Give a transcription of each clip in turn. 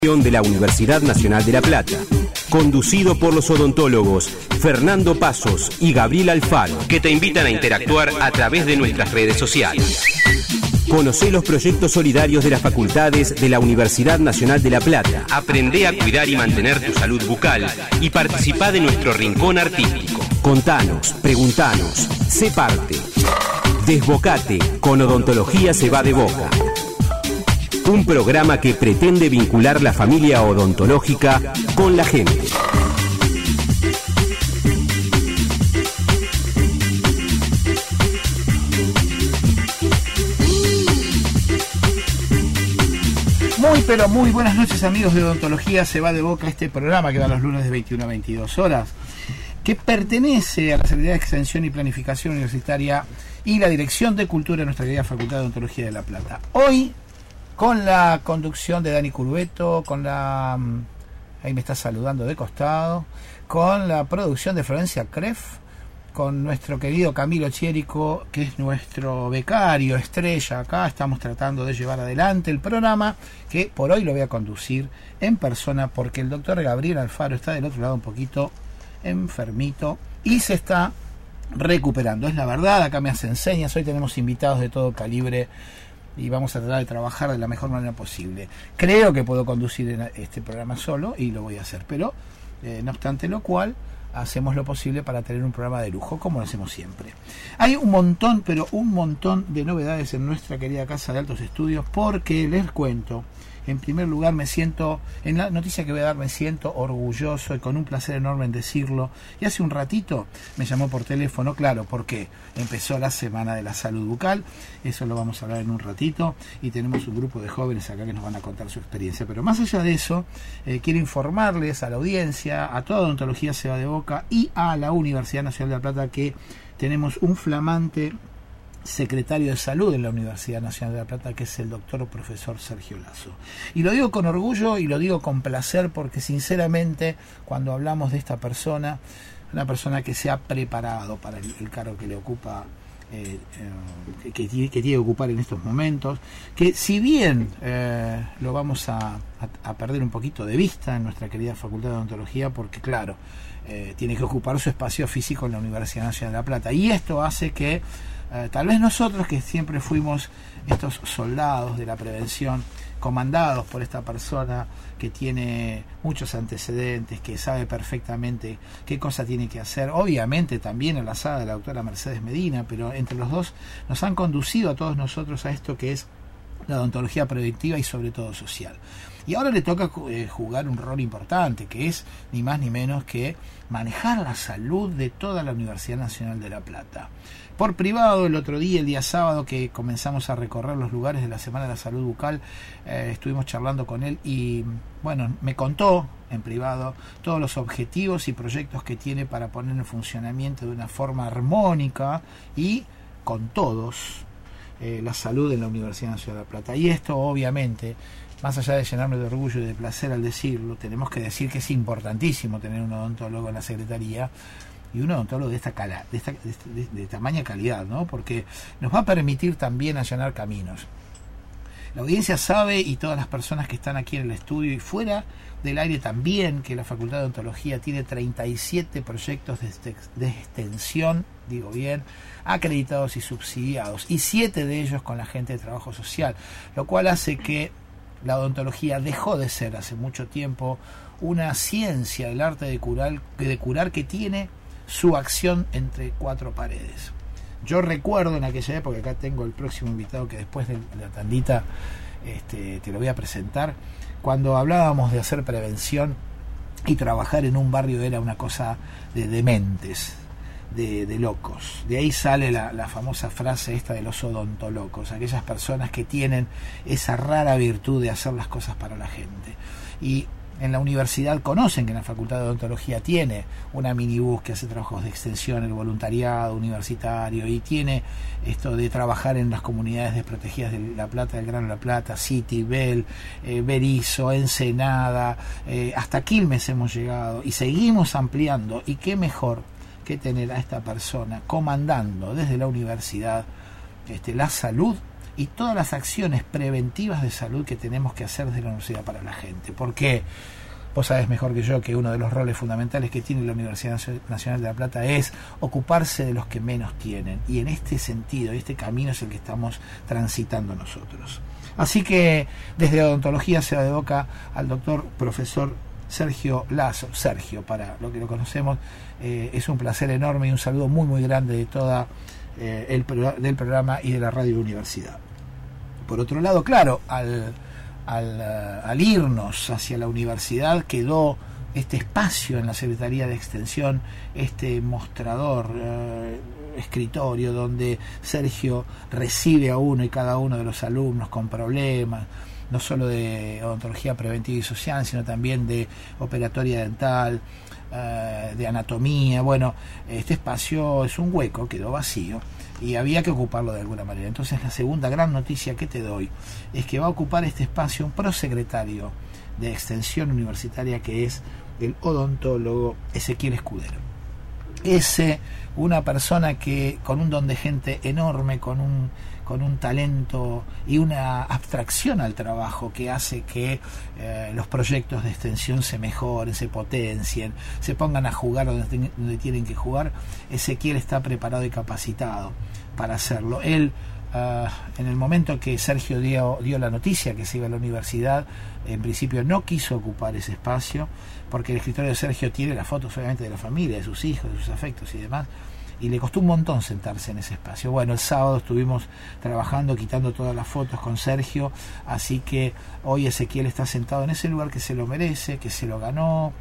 De la Universidad Nacional de La Plata, conducido por los odontólogos Fernando Pasos y Gabriel Alfaro, que te invitan a interactuar a través de nuestras redes sociales. Conocé los proyectos solidarios de las facultades de la Universidad Nacional de La Plata. Aprende a cuidar y mantener tu salud bucal y participá de nuestro rincón artístico. Contanos, preguntanos, sé parte. Desbocate, con Odontología se va de boca. Un programa que pretende vincular la familia odontológica con la gente. Muy pero muy buenas noches, amigos de Odontología se va de boca, este programa que va los lunes de 21 a 22 horas, que pertenece a la Secretaría de Extensión y Planificación Universitaria y la Dirección de Cultura de nuestra querida Facultad de Odontología de La Plata. Hoy, con la conducción de Dani Curbeto, con la... ahí me está saludando de costado, con la producción de Florencia Kreff, con nuestro querido Camilo Chierico, que es nuestro becario estrella acá. Estamos tratando de llevar adelante el programa, que por hoy lo voy a conducir en persona, porque el doctor Gabriel Alfaro está del otro lado un poquito enfermito y se está recuperando. Es la verdad, acá me hacen señas, hoy tenemos invitados de todo calibre, y vamos a tratar de trabajar de la mejor manera posible. Creo que puedo conducir este programa solo y lo voy a hacer, pero no obstante lo cual, hacemos lo posible para tener un programa de lujo, como lo hacemos siempre. Hay un montón, pero un montón de novedades en nuestra querida Casa de Altos Estudios, porque les cuento, en primer lugar me siento, en la noticia que voy a dar me siento orgulloso y con un placer enorme en decirlo. Y hace un ratito me llamó por teléfono, claro, porque empezó la Semana de la Salud Bucal, eso lo vamos a hablar en un ratito, y tenemos un grupo de jóvenes acá que nos van a contar su experiencia. Pero más allá de eso, quiero informarles a la audiencia, a toda Odontología se va de boca y a la Universidad Nacional de La Plata, que tenemos un flamante secretario de Salud en la Universidad Nacional de La Plata, que es el doctor profesor Sergio Lazo. Y lo digo con orgullo y lo digo con placer, porque sinceramente cuando hablamos de esta persona, una persona que se ha preparado para el cargo que le ocupa, que tiene que ocupar en estos momentos, que si bien lo vamos a perder un poquito de vista en nuestra querida Facultad de Odontología, porque claro, tiene que ocupar su espacio físico en la Universidad Nacional de La Plata, y esto hace que tal vez nosotros, que siempre fuimos estos soldados de la prevención, comandados por esta persona que tiene muchos antecedentes, que sabe perfectamente qué cosa tiene que hacer, obviamente también enlazada de la doctora Mercedes Medina, pero entre los dos nos han conducido a todos nosotros a esto que es la odontología preventiva y sobre todo social. Y ahora le toca jugar un rol importante, que es ni más ni menos que manejar la salud de toda la Universidad Nacional de La Plata. Por privado, el otro día, el día sábado, que comenzamos a recorrer los lugares de la Semana de la Salud Bucal, estuvimos charlando con él y, bueno, me contó en privado todos los objetivos y proyectos que tiene para poner en funcionamiento de una forma armónica y con todos la salud en la Universidad Nacional de La Plata. Y esto, obviamente, más allá de llenarme de orgullo y de placer al decirlo, tenemos que decir que es importantísimo tener un odontólogo en la Secretaría, y un odontólogo de tamaña calidad, ¿no? Porque nos va a permitir también allanar caminos. La audiencia sabe, y todas las personas que están aquí en el estudio y fuera del aire también, que la Facultad de Odontología tiene 37 proyectos de extensión, digo bien, acreditados y subsidiados, y 7 de ellos con la gente de trabajo social, lo cual hace que la odontología dejó de ser hace mucho tiempo una ciencia del arte de curar que tiene su acción entre 4 paredes. Yo recuerdo en aquella época, acá tengo el próximo invitado que después de la tandita te lo voy a presentar, cuando hablábamos de hacer prevención y trabajar en un barrio era una cosa de dementes, de locos. De ahí sale la famosa frase esta de los odontolocos, aquellas personas que tienen esa rara virtud de hacer las cosas para la gente. Y en la universidad conocen que en la Facultad de Odontología tiene una minibús que hace trabajos de extensión, el voluntariado universitario, y tiene esto de trabajar en las comunidades desprotegidas de La Plata, del Grano La Plata, City, Bell, Berizo, Ensenada, hasta Quilmes hemos llegado y seguimos ampliando. Y qué mejor que tener a esta persona comandando desde la universidad la salud y todas las acciones preventivas de salud que tenemos que hacer desde la universidad para la gente. Porque vos sabés mejor que yo que uno de los roles fundamentales que tiene la Universidad Nacional de La Plata es ocuparse de los que menos tienen. Y en este sentido, este camino es el que estamos transitando nosotros. Así que desde Odontología se va de boca al doctor profesor Sergio Lazo. Sergio, para lo que lo conocemos, es un placer enorme y un saludo muy muy grande de toda del programa y de la Radio Universidad. Por otro lado, claro, al irnos hacia la universidad quedó este espacio en la Secretaría de Extensión, este mostrador, escritorio donde Sergio recibe a uno y cada uno de los alumnos con problemas, no solo de odontología preventiva y social, sino también de operatoria dental, de anatomía. Bueno, este espacio es un hueco, quedó vacío y había que ocuparlo de alguna manera. Entonces la segunda gran noticia que te doy es que va a ocupar este espacio un prosecretario de Extensión Universitaria, que es el odontólogo Ezequiel Escudero. Una persona que con un don de gente enorme, con un talento y una abstracción al trabajo que hace que los proyectos de extensión se mejoren, se potencien, se pongan a jugar donde tienen que jugar. Ezequiel está preparado y capacitado para hacerlo. Él, en el momento que Sergio dio la noticia que se iba a la universidad, en principio no quiso ocupar ese espacio, porque el escritorio de Sergio tiene las fotos obviamente de la familia, de sus hijos, de sus afectos y demás, y le costó un montón sentarse en ese espacio. Bueno, el sábado estuvimos trabajando, quitando todas las fotos con Sergio, así que hoy Ezequiel está sentado en ese lugar que se lo merece, que se lo ganó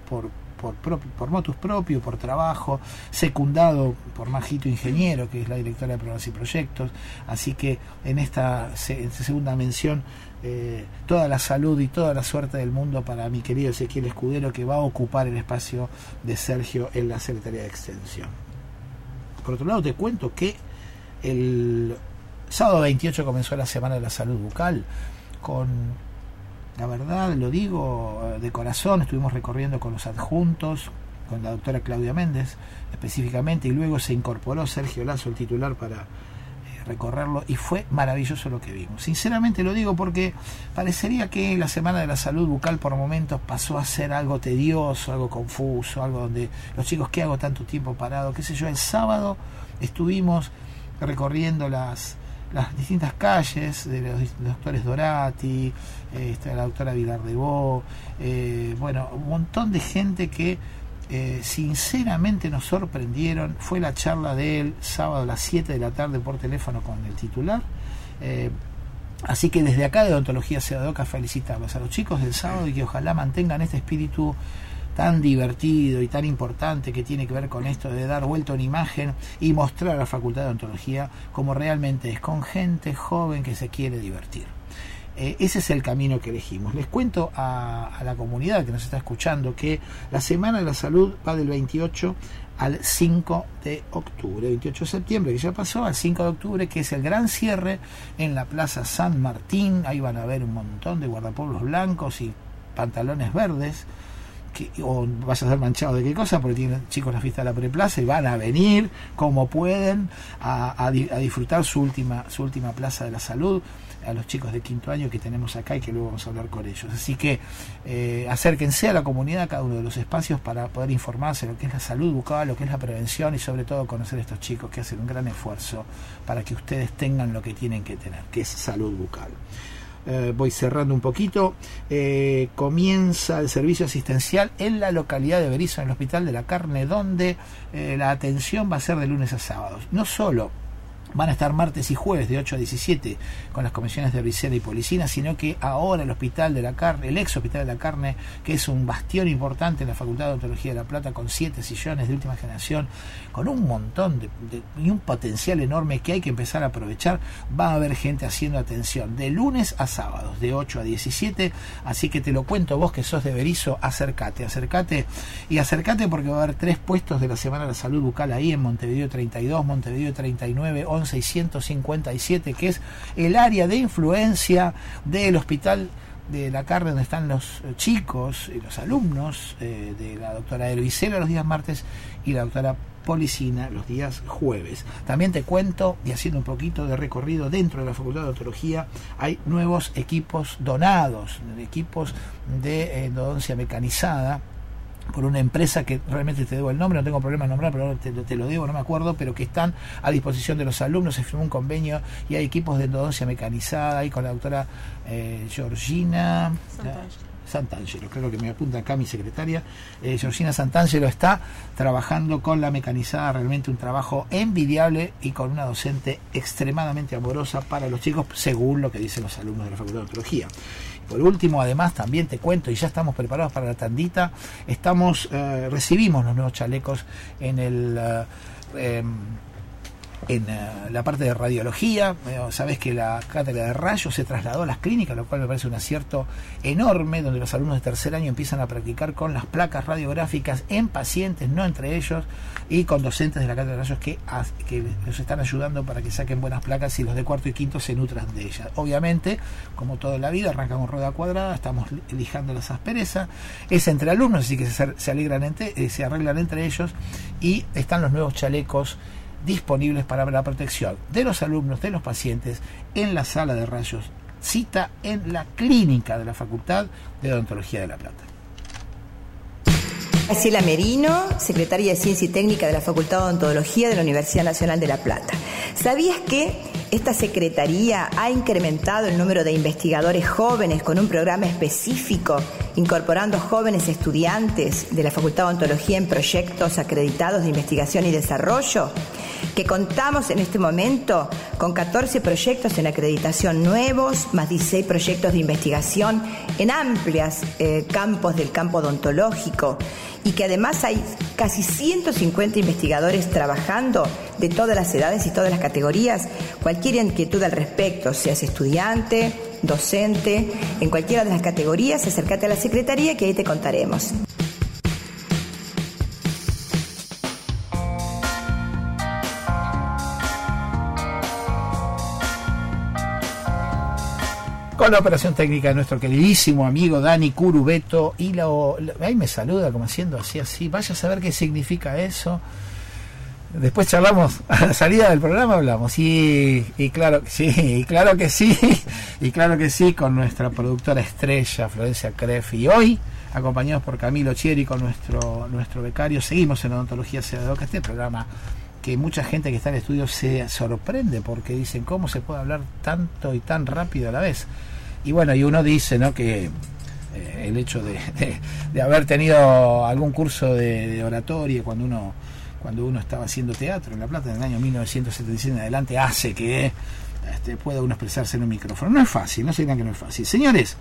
por motus propio, por trabajo, secundado por Majito Ingeniero, que es la directora de programas y proyectos. Así que en esta segunda mención, toda la salud y toda la suerte del mundo para mi querido Ezequiel Escudero, que va a ocupar el espacio de Sergio en la Secretaría de Extensión. Por otro lado, te cuento que el sábado 28 comenzó la Semana de la Salud Bucal con, la verdad, lo digo de corazón, estuvimos recorriendo con los adjuntos, con la doctora Claudia Méndez específicamente, y luego se incorporó Sergio Lazo, el titular, para recorrerlo, y fue maravilloso lo que vimos. Sinceramente lo digo porque parecería que la Semana de la Salud Bucal por momentos pasó a ser algo tedioso, algo confuso, algo donde los chicos, ¿qué hago tanto tiempo parado? Qué sé yo. El sábado estuvimos recorriendo las distintas calles de los doctores Dorati, la doctora Vilar de Bo, bueno, un montón de gente que sinceramente nos sorprendieron. Fue la charla de él sábado a las 7 de la tarde por teléfono con el titular, así que desde acá de Odontología se va de boca felicitarlos a los chicos del sábado y que ojalá mantengan este espíritu tan divertido y tan importante que tiene que ver con esto de dar vuelta a una imagen y mostrar a la Facultad de Odontología como realmente es, con gente joven que se quiere divertir. Ese es el camino que elegimos. Les cuento a la comunidad que nos está escuchando que la Semana de la Salud va del 28 al 5 de octubre, 28 de septiembre que ya pasó, al 5 de octubre, que es el gran cierre en la Plaza San Martín. Ahí van a ver un montón de guardapueblos blancos y pantalones verdes, o vas a ser manchado de qué cosa, porque tienen chicos la fiesta de la preplaza y van a venir como pueden a disfrutar su última Plaza de la Salud, a los chicos de quinto año que tenemos acá y que luego vamos a hablar con ellos. Así que acérquense a la comunidad, a cada uno de los espacios, para poder informarse de lo que es la salud bucal, lo que es la prevención y sobre todo conocer a estos chicos que hacen un gran esfuerzo para que ustedes tengan lo que tienen que tener, que es salud bucal. Voy cerrando un poquito. Comienza el servicio asistencial en la localidad de Berisso, en el Hospital de la Carne, donde la atención va a ser de lunes a sábados. No solo van a estar martes y jueves de 8 a 17 con las comisiones de Bricena y Policina, sino que ahora el Hospital de la Carne, el ex Hospital de la Carne, que es un bastión importante en la Facultad de Odontología de La Plata, con 7 sillones de última generación, con un montón y un potencial enorme que hay que empezar a aprovechar, va a haber gente haciendo atención de lunes a sábados, de 8 a 17, así que te lo cuento vos que sos de Berisso, acércate porque va a haber 3 puestos de la Semana de la Salud Bucal ahí en Montevideo 32, Montevideo 39, 11 y 157, que es el área de influencia del Hospital de la carne donde están los chicos y los alumnos de la doctora Hervicela los días martes y la doctora Policina los días jueves. También te cuento, y haciendo un poquito de recorrido dentro de la Facultad de Odontología, hay nuevos equipos donados, equipos de endodoncia mecanizada por una empresa que realmente te debo el nombre, no tengo problema en nombrar, pero te lo debo, no me acuerdo, pero que están a disposición de los alumnos. Se firmó un convenio y hay equipos de endodoncia mecanizada ahí con la doctora Georgina Santangelo, creo que me apunta acá mi secretaria. Georgina Santangelo está trabajando con la mecanizada, realmente un trabajo envidiable y con una docente extremadamente amorosa para los chicos, según lo que dicen los alumnos de la Facultad de Odontología. Por último, además, también te cuento, y ya estamos preparados para la tandita, recibimos los nuevos chalecos en la parte de radiología. Sabes que la cátedra de rayos se trasladó a las clínicas, lo cual me parece un acierto enorme, donde los alumnos de tercer año empiezan a practicar con las placas radiográficas en pacientes, no entre ellos, y con docentes de la cátedra de rayos que los están ayudando para que saquen buenas placas y los de cuarto y quinto se nutran de ellas. Obviamente, como todo en la vida, arrancamos rueda cuadrada, estamos lijando las asperezas, es entre alumnos, así que se arreglan entre ellos, y están los nuevos chalecos disponibles para la protección de los alumnos, de los pacientes, en la sala de rayos. Cita en la clínica de la Facultad de Odontología de La Plata. Graciela Merino, secretaria de Ciencia y Técnica de la Facultad de Odontología de la Universidad Nacional de La Plata. ¿Sabías que esta secretaría ha incrementado el número de investigadores jóvenes con un programa específico, incorporando jóvenes estudiantes de la Facultad de Odontología en proyectos acreditados de investigación y desarrollo? Que contamos en este momento con 14 proyectos en acreditación nuevos, más 16 proyectos de investigación en amplias campos del campo odontológico, y que además hay casi 150 investigadores trabajando de todas las edades y todas las categorías. Cualquier inquietud al respecto, seas estudiante, docente, en cualquiera de las categorías, acércate a la Secretaría que ahí te contaremos. Con la operación técnica de nuestro queridísimo amigo Dani Curubeto, y ahí me saluda como haciendo así, vaya a saber qué significa eso. Después charlamos, a la salida del programa hablamos, y claro que sí, con nuestra productora estrella Florencia Creff, y hoy acompañados por Camilo Chieri con nuestro becario, seguimos en Odontología Se va de Boca, este programa que mucha gente que está en el estudio se sorprende porque dicen cómo se puede hablar tanto y tan rápido a la vez. Y bueno, y uno dice, ¿no?, que el hecho de haber tenido algún curso de oratoria cuando uno estaba haciendo teatro en La Plata en el año 1977 en adelante hace que pueda uno expresarse en un micrófono. No es fácil, no se digan que no es fácil. Señores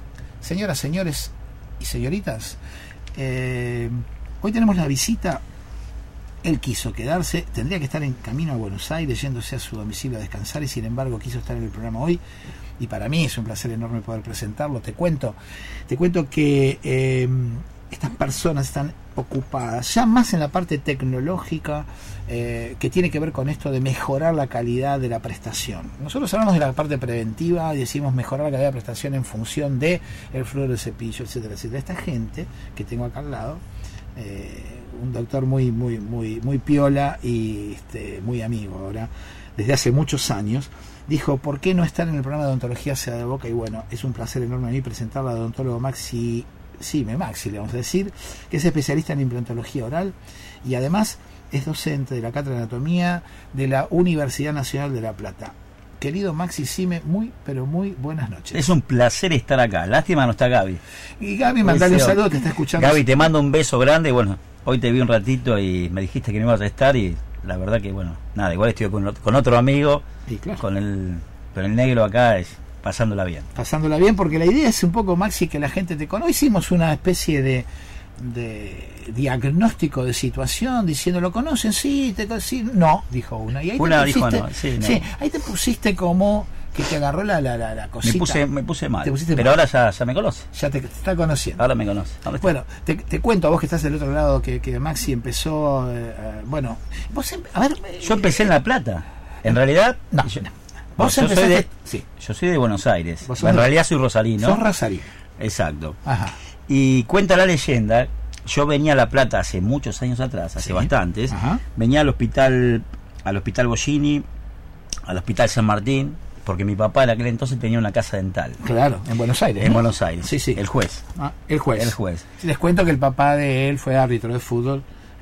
y señoritas, hoy tenemos la visita. Él quiso quedarse, tendría que estar en camino a Buenos Aires, yéndose a su domicilio a descansar, y sin embargo quiso estar en el programa hoy, y para mí es un placer enorme poder presentarlo. Te cuento que estas personas están ocupadas ya más en la parte tecnológica, que tiene que ver con esto de mejorar la calidad de la prestación. Nosotros hablamos de la parte preventiva y decimos mejorar la calidad de la prestación en función de el flujo del cepillo, etcétera, etcétera. Esta gente que tengo acá al lado, un doctor muy piola y muy amigo ahora, desde hace muchos años, dijo, ¿por qué no estar en el programa de Odontología Se va de Boca? Y bueno, es un placer enorme a mí presentarla al odontólogo Maxi, le vamos a decir, que es especialista en implantología oral y además es docente de la Cátedra de Anatomía de la Universidad Nacional de La Plata. Querido Maxi Sime, muy buenas noches. Es un placer estar acá. Lástima no está Gaby. Y Gaby, mandale un saludo, te está escuchando. Gaby, te mando un beso grande. Bueno, hoy te vi un ratito y me dijiste que no ibas a estar, y la verdad que, bueno, nada, igual estoy con otro amigo, sí, claro. con el negro acá, pasándola bien. Pasándola bien, porque la idea es un poco, Maxi, que la gente te conozca. Hicimos una especie de diagnóstico de situación, diciendo, ¿lo conocen? Sí, no, dijo una. Y ahí dijo no, sí, no. Sí, ahí te pusiste como que te agarró la cosita. Me puse mal, pero ahora ya me conoce. Ya te está conociendo. Ahora me conoce. Bueno, te cuento a vos que estás del otro lado, que Maxi empezó, bueno, vos, a ver... Yo empecé en La Plata, en realidad... No. Vos empezaste... Yo soy de Buenos Aires, en realidad soy rosarino. Sos rosarino. Exacto. Ajá. Y cuenta la leyenda, yo venía a La Plata hace muchos años atrás, hace bastantes, venía al hospital Bollini, al hospital San Martín, porque mi papá en aquel entonces tenía una casa dental. Claro, en Buenos Aires. En ¿no? Buenos Aires. Sí, sí. El juez. El juez. Les cuento que el papá de él fue árbitro de fútbol.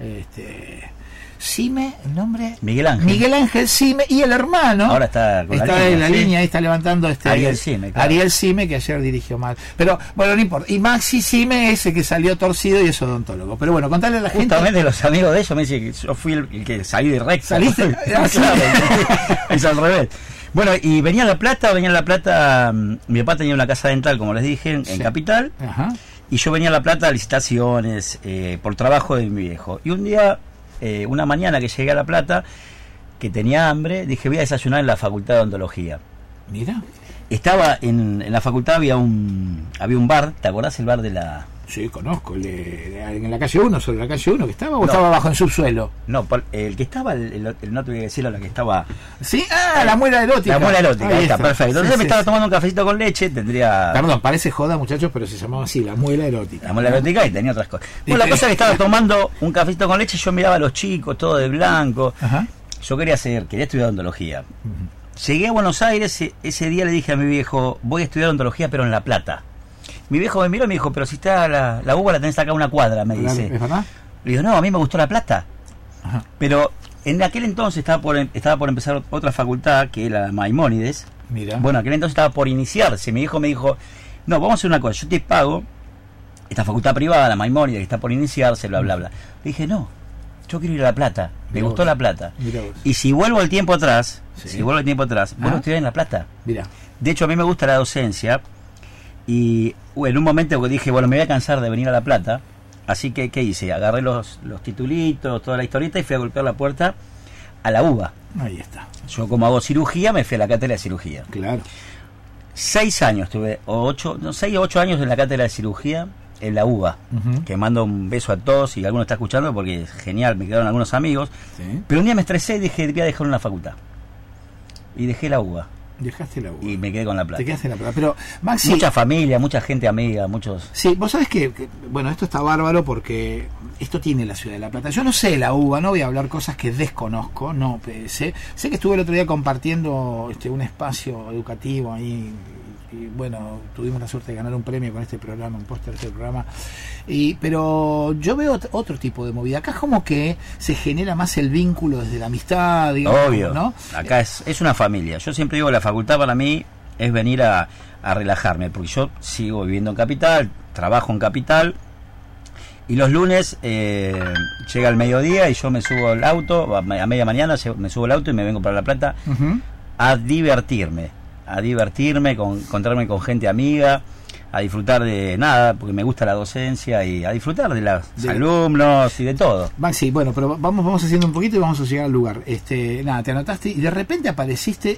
Cime, el nombre. Miguel Ángel Cime, y el hermano. Ahora está con está en la línea, ahí está levantando Ariel Cime. Claro. Ariel Cime, que ayer dirigió mal. Pero bueno, no importa. Y Maxi Cime, ese que salió torcido y es odontólogo. Pero bueno, contale a la gente. Justamente los amigos de ellos me dicen que yo fui el que salí de recta. ¿Saliste? Claro, es al revés. Bueno, y venía a La Plata, mi papá tenía una casa dental, como les dije, en Capital. Ajá. Y yo venía a La Plata a licitaciones, por trabajo de mi viejo. Y un día, una mañana que llegué a La Plata, que tenía hambre, dije, voy a desayunar en la Facultad de Odontología. Mira. Estaba en la facultad, había un bar, ¿te acordás el bar de la...? Sí, conozco, en la calle 1, sobre la calle 1 que estaba, o estaba abajo en subsuelo. No, el que estaba, no te voy a decir la que estaba... Sí, la muela erótica. La muela erótica, ahí está, perfecto. Entonces me estaba tomando un cafecito con leche, tendría... Perdón, parece joda, muchachos, pero se llamaba así, la muela erótica. La muela erótica y tenía otras cosas. Bueno, la cosa es que estaba tomando un cafecito con leche, yo miraba a los chicos, todo de blanco. Ajá. Yo quería estudiar odontología. Llegué a Buenos Aires, ese día le dije a mi viejo, voy a estudiar odontología, pero en La Plata. Mi viejo me miró y me dijo, pero si está la UBA la tenés acá a una cuadra, me dice. ¿Es verdad? Le digo, no, a mí me gustó La Plata. Ajá. Pero en aquel entonces estaba por empezar otra facultad, que era Maimónides. Mira. Bueno, aquel entonces estaba por iniciarse. Mi hijo me dijo, no, vamos a hacer una cosa, yo te pago esta facultad privada, la Maimónides, que está por iniciarse, bla, bla, bla. Le dije, no, yo quiero ir a La Plata. Me gustó La Plata. Y si vuelvo el tiempo atrás, vuelvo a estudiar en La Plata. Mira. De hecho, a mí me gusta la docencia. Y en un momento que dije, bueno, me voy a cansar de venir a La Plata. Así que, ¿qué hice? Agarré los titulitos, toda la historieta y fui a golpear la puerta a la UBA. Ahí está. Yo, como hago cirugía, me fui a la cátedra de cirugía. Claro. 6 años tuve, 6 o 8 años en la cátedra de cirugía en la UBA. Que mando un beso a todos, y alguno está escuchando porque es genial, me quedaron algunos amigos. Sí. Pero un día me estresé y dije, voy a dejar una facultad. Y dejé la UBA. Dejaste la UBA. Y me quedé con La Plata. Te quedaste en La Plata. Pero, Maxi, mucha familia, mucha gente amiga, muchos... Sí, vos sabés que, bueno, esto está bárbaro porque esto tiene la ciudad de La Plata. Yo no sé la UBA, no voy a hablar cosas que desconozco, no sé que estuve el otro día compartiendo un espacio educativo ahí, y bueno, tuvimos la suerte de ganar un premio con este programa, un póster de este programa, pero yo veo otro tipo de movida. Acá es como que se genera más el vínculo desde la amistad, digamos. Obvio, ¿no? Acá es una familia. Yo siempre digo, la facultad para mí es venir a relajarme, porque yo sigo viviendo en Capital, trabajo en Capital, y los lunes llega el mediodía y yo me subo al auto, a media mañana me subo al auto y me vengo para La Plata a divertirme, encontrarme con gente amiga, a disfrutar de nada, porque me gusta la docencia, y a disfrutar de los alumnos y de todo. Maxi, bueno, pero vamos haciendo un poquito y vamos a llegar al lugar. Te anotaste y de repente apareciste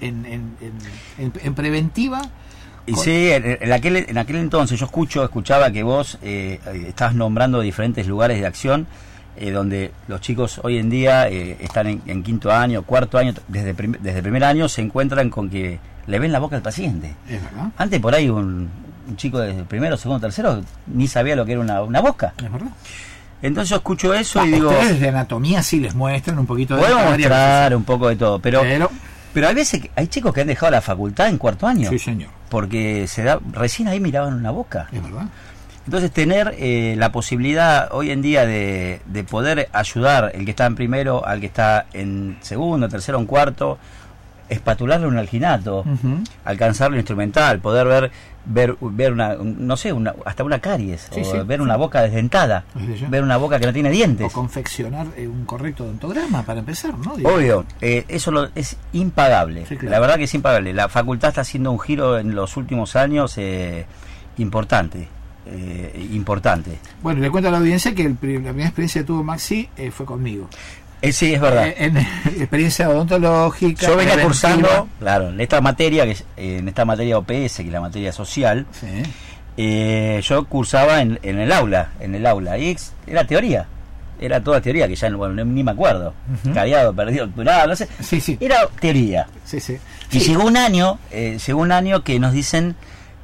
en preventiva. Y sí, en aquel entonces yo escuchaba que vos estabas nombrando diferentes lugares de acción, donde los chicos hoy en día están en quinto año, cuarto año, desde primer año se encuentran con que le ven la boca al paciente. Es verdad. Antes por ahí un chico de primero, segundo, tercero ni sabía lo que era una boca. Es verdad. Entonces yo escucho eso y digo... Ustedes de anatomía sí les muestran un poquito de... Podemos mostrar un poco de todo, pero hay veces que hay chicos que han dejado la facultad en cuarto año. Sí, señor. Porque recién ahí miraban una boca. Es verdad. Entonces tener la posibilidad hoy en día de poder ayudar el que está en primero al que está en segundo, tercero, en cuarto, espatularle un alginato, alcanzarle un instrumental, poder ver una, no sé, hasta una caries, ver una boca desdentada, ver una boca que no tiene dientes. O confeccionar un correcto odontograma para empezar, ¿no? Obvio, eso es impagable. Sí, claro. La verdad que es impagable. La facultad está haciendo un giro en los últimos años importante. Bueno, le cuento a la audiencia que la primera experiencia que tuvo Maxi fue conmigo. Sí, es verdad. En experiencia odontológica. Yo venía cursando, claro, en esta materia, en esta materia OPS, que es la materia social. Sí. Yo cursaba en el aula, y era teoría. Era toda teoría, que ya ni me acuerdo. Callado, perdido, obturado, no sé. Sí. Era teoría. Sí. Y llegó un año que nos dicen,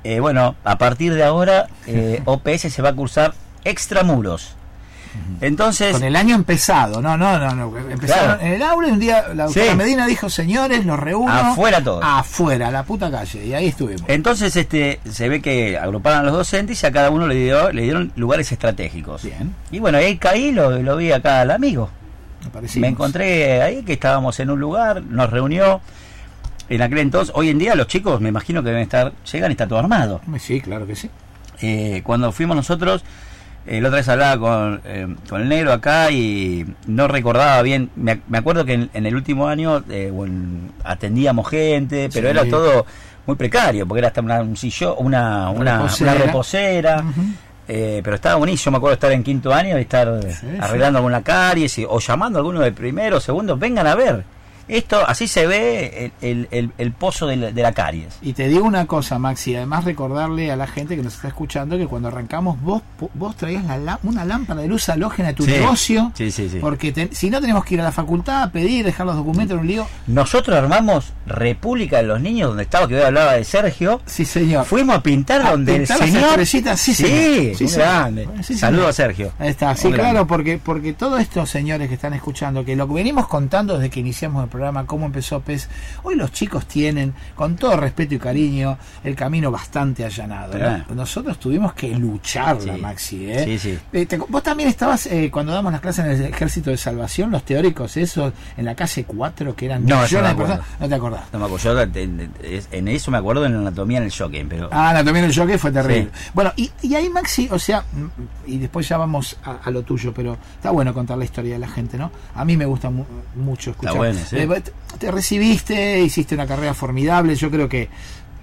bueno, a partir de ahora, OPS se va a cursar extramuros. Entonces, con el año empezado, no. Empezaron claro. En el aula y un día la doctora Medina dijo, señores, los reúno. Afuera todo. Afuera, a la puta calle. Y ahí estuvimos. Entonces, se ve que agruparon a los docentes y a cada uno le dieron lugares estratégicos. Bien. Y bueno, ahí caí, lo vi acá al amigo. Me encontré ahí, que estábamos en un lugar, nos reunió. En aquel entonces, hoy en día los chicos, me imagino que llegan y está todo armado. Sí, claro que sí. Cuando fuimos nosotros, la otra vez hablaba con el negro acá y no recordaba bien. Me acuerdo que en el último año atendíamos gente, pero era todo muy precario, porque era hasta un sillón, una reposera. Pero estaba buenísimo. Me acuerdo de estar en quinto año y estar arreglando alguna caries o llamando a alguno del primero, segundo, vengan a ver. Esto, así se ve el pozo de la caries. Y te digo una cosa, Maxi, además recordarle a la gente que nos está escuchando que cuando arrancamos vos traías una lámpara de luz halógena de tu negocio. Sí. Porque si no tenemos que ir a la facultad a pedir, dejar los documentos en un lío. Nosotros armamos República de los Niños, donde estaba, que hoy hablaba de Sergio. Sí, señor. Fuimos a pintar donde el señor... Sí, grande. Saludos a Sergio. Ahí está, sí, claro, porque todos estos señores que están escuchando, que lo que venimos contando desde que iniciamos el programa, cómo empezó PES, hoy los chicos tienen, con todo respeto y cariño, el camino bastante allanado, ¿no? Nosotros tuvimos que lucharla, Maxi, Sí. Vos también estabas, cuando damos las clases en el Ejército de Salvación, los teóricos esos, en la calle 4, que eran millones de personas, ¿no te acordás? No me acuerdo, en eso me acuerdo, en anatomía en el jockey, pero... anatomía en el jockey fue terrible. Bueno, y ahí, Maxi, o sea, y después ya vamos a lo tuyo, pero está bueno contar la historia de la gente, ¿no? A mí me gusta mucho escuchar. Está bueno, sí. Te recibiste, hiciste una carrera formidable, yo creo que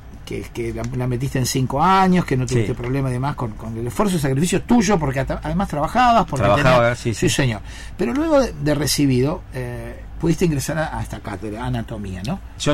la metiste en 5 años, que no tuviste problema además con el esfuerzo y sacrificio tuyo, porque además trabajabas. Sí, señor. Pero luego de recibido, pudiste ingresar a esta cátedra, anatomía, ¿no? Yo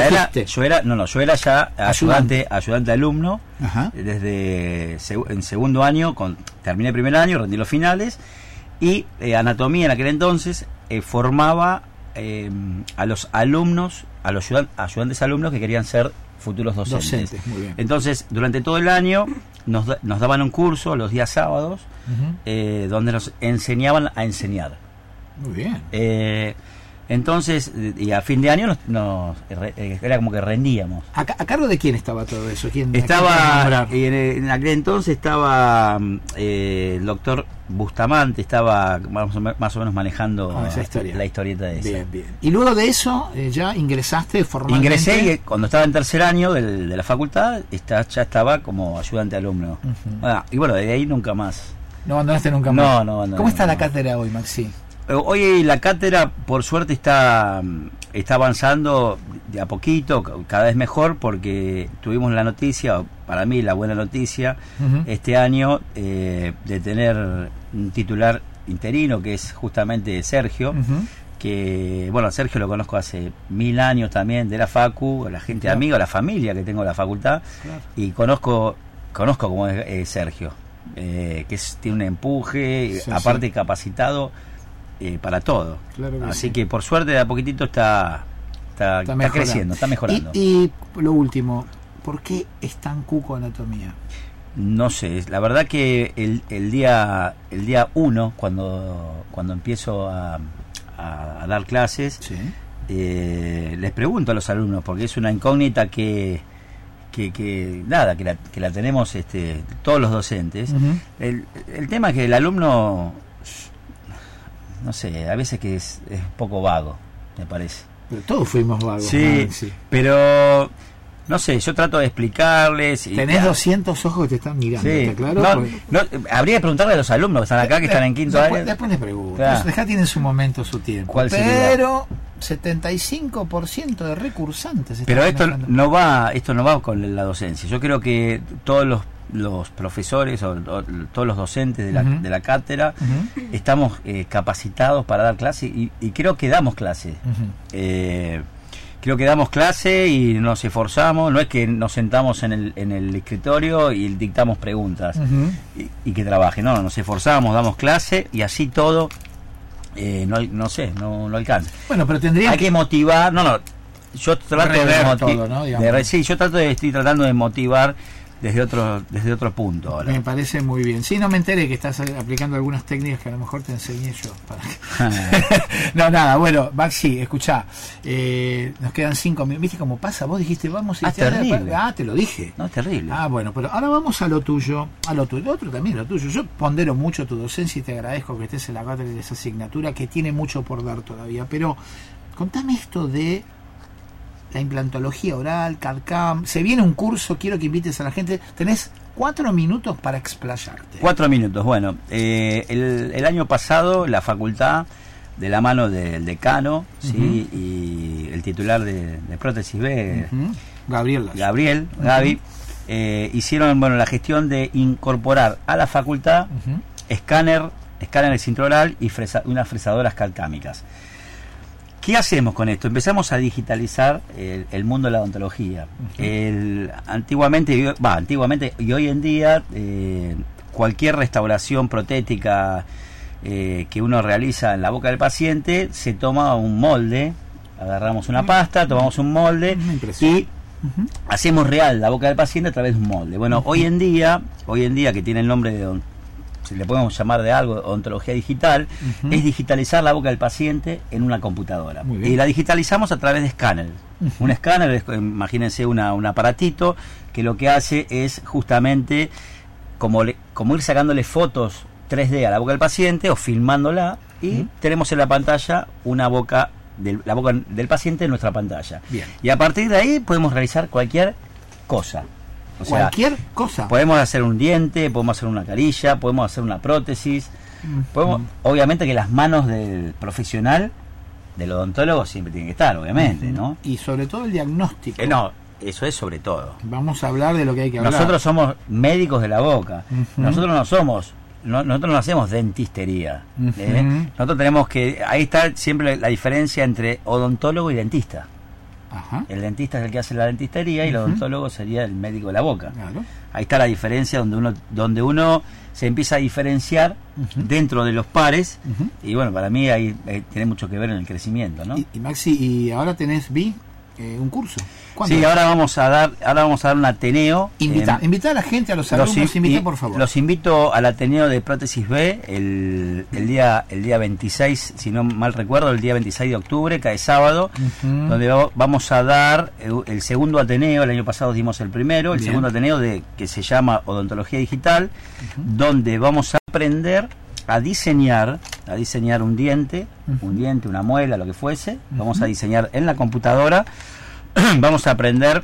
era ya ayudante alumno. Ajá. Desde en segundo año, terminé el primer año, rendí los finales, y anatomía en aquel entonces formaba a los alumnos, a los ayudantes alumnos que querían ser futuros docentes. Muy bien. Entonces, durante todo el año nos daban un curso los días sábados, donde nos enseñaban a enseñar. Muy bien. Entonces, y a fin de año era como que rendíamos. ¿A cargo de quién estaba todo eso? Estaba en aquel entonces estaba el doctor Bustamante, estaba más o menos manejando la historieta de esa. Bien. Y luego de eso ya ingresaste formalmente. Ingresé y cuando estaba en tercer año de la facultad ya estaba como ayudante alumno. Y bueno, de ahí nunca más. ¿No abandonaste nunca más? No. ¿Cómo está la cátedra hoy, Maxi? Hoy la cátedra, por suerte, está avanzando de a poquito, cada vez mejor, porque tuvimos la noticia, para mí la buena noticia, este año, de tener un titular interino, que es justamente Sergio, que, bueno, Sergio lo conozco hace 1000 años también, de la facu, la gente amiga, la familia que tengo de la facultad, y conozco cómo es Sergio, que tiene un empuje, aparte capacitado, para todo. Claro que así que por suerte de a poquitito está creciendo, está mejorando. Y lo último, ¿por qué es tan cuco anatomía? No sé, la verdad que el día 1, cuando empiezo a dar clases, les pregunto a los alumnos, porque es una incógnita que la tenemos todos los docentes. El tema es que el alumno, no sé, a veces que es un poco vago, me parece. Pero todos fuimos vagos. Sí, pero no sé, yo trato de explicarles. Tenés 200 ojos que te están mirando, ¿está claro? Habría que preguntarle a los alumnos que están acá, que están en quinto año. Después les pregunto. Acá tienen su momento, su tiempo. Pero 75% de recursantes. Pero esto no va con la docencia. Yo creo que todos los profesores o todos los docentes de la cátedra estamos capacitados para dar clase y creo que damos clase. Creo que damos clase y nos esforzamos, no es que nos sentamos en el escritorio y dictamos preguntas y que trabaje, no, nos esforzamos, damos clase y así todo no alcanza. Bueno, pero hay que motivar, yo trato estoy tratando de motivar desde otro punto ahora. Me parece muy bien. Sí, no me enteré que estás aplicando algunas técnicas que a lo mejor te enseñé yo. No, nada, bueno, Maxi, escuchá, nos quedan 5 minutos. ¿Viste cómo pasa? Vos dijiste, vamos a... terrible. Te lo dije. No, es terrible. Bueno, pero ahora vamos a lo tuyo, lo otro también, lo tuyo. Yo pondero mucho tu docencia y te agradezco que estés en la cátedra de esa asignatura que tiene mucho por dar todavía, pero contame esto de la implantología oral, CAD/CAM. Se viene un curso, quiero que invites a la gente. Tenés 4 minutos para explayarte. 4 minutos, bueno. El año pasado la facultad, de la mano del decano, ¿sí? Y el titular de Prótesis B, Gaby, hicieron la gestión de incorporar a la facultad escáner de cinturón oral y unas fresadoras CAD/CAMicas. ¿Qué hacemos con esto? Empezamos a digitalizar el mundo de la odontología. Antiguamente y hoy en día, cualquier restauración protética que uno realiza en la boca del paciente, se toma un molde, agarramos una pasta, tomamos un molde y hacemos real la boca del paciente a través de un molde. Bueno, hoy en día que tiene el nombre de, si le podemos llamar de algo, odontología digital, es digitalizar la boca del paciente en una computadora. Y la digitalizamos a través de escáner. Un escáner es, imagínense, un aparatito que lo que hace es justamente como ir sacándole fotos 3D a la boca del paciente o filmándola, y tenemos en la pantalla la boca del paciente en nuestra pantalla. Bien. Y a partir de ahí podemos realizar cualquier cosa. O sea, cualquier cosa. Podemos hacer un diente, podemos hacer una carilla, podemos hacer una prótesis. Obviamente que las manos del profesional, del odontólogo, siempre tienen que estar, obviamente, ¿no? Y sobre todo el diagnóstico. No, eso es sobre todo. Vamos a hablar de lo que hay que hablar. Nosotros somos médicos de la boca. Nosotros nosotros no hacemos dentistería. Nosotros tenemos que... Ahí está siempre la diferencia entre odontólogo y dentista. El dentista es el que hace la dentistería y el odontólogo sería el médico de la boca. Claro. Ahí está la diferencia donde uno se empieza a diferenciar dentro de los pares, y bueno, para mí ahí tiene mucho que ver en el crecimiento, ¿no? Y Maxi, y ahora tenés un curso. Sí, ahora vamos a dar un Ateneo. Invita a la gente, a los alumnos, por favor. Los invito al Ateneo de Prótesis B el día 26, si no mal recuerdo, el día 26 de octubre, cae sábado, donde vamos a dar el segundo Ateneo. El año pasado dimos el primero, el segundo Ateneo que se llama Odontología Digital, donde vamos a aprender a diseñar un diente, una muela, lo que fuese. Vamos a diseñar en la computadora. Vamos a aprender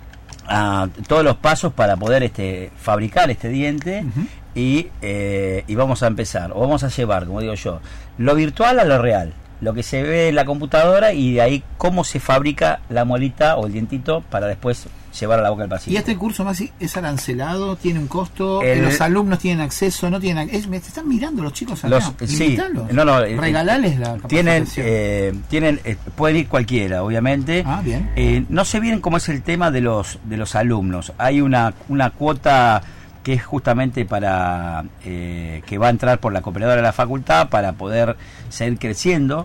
todos los pasos para poder fabricar este diente, y vamos a empezar, o vamos a llevar, como digo yo, lo virtual a lo real, lo que se ve en la computadora, y de ahí cómo se fabrica la muelita o el dientito para después llevar a la boca del paciente. ¿Y este curso, Maxi, es arancelado? ¿Tiene un costo? ¿Los alumnos tienen acceso? ¿No tienen acceso? ¿Me están mirando los chicos acá? Sí, regalales la capacitación. Pueden ir cualquiera, obviamente. Bien. No sé bien cómo es el tema de los alumnos. Hay una cuota que es justamente para que va a entrar por la cooperadora de la facultad para poder seguir creciendo.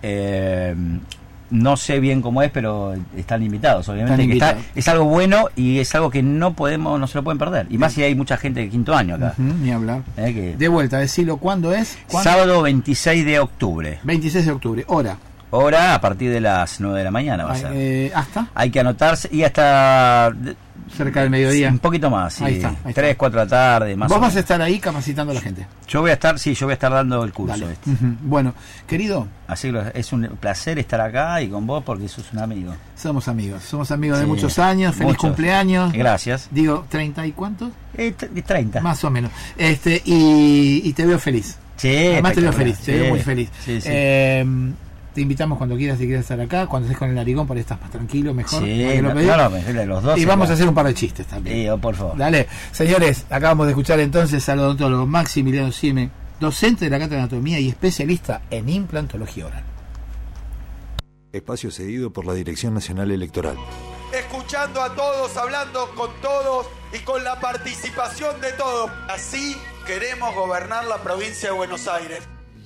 No sé bien cómo es, pero están invitados, obviamente. Es algo bueno y es algo que no se lo pueden perder. Y más si hay mucha gente de quinto año acá. Ni hablar. De vuelta, decilo, ¿cuándo es? Sábado 26 de octubre. 26 de octubre, hora. Hora a partir de las 9 de la mañana va a ser. ¿Hasta? Hay que anotarse y hasta... cerca del mediodía. Un poquito más, sí. Ahí está. 3, 4 de la tarde, más. ¿Vos vas a estar ahí capacitando a la gente? Yo voy a estar dando el curso. Bueno, querido. Así que es un placer estar acá y con vos, porque sos un amigo. Somos amigos de muchos años. Feliz cumpleaños. Gracias. Digo, ¿30 y cuántos? 30. Más o menos. Y te veo feliz. Sí. Además te veo feliz, te veo muy feliz. Sí. Te invitamos cuando quieras, si quieres estar acá, cuando estés con el narigón, por ahí estás más tranquilo, mejor. Sí, los dos. Y vamos a hacer un par de chistes también. Sí, por favor. Dale, señores, acabamos de escuchar entonces al odontólogo Maximiliano Sieme, docente de la Cátedra de Anatomía y especialista en implantología oral. Espacio cedido por la Dirección Nacional Electoral. Escuchando a todos, hablando con todos y con la participación de todos. Así queremos gobernar la provincia de Buenos Aires.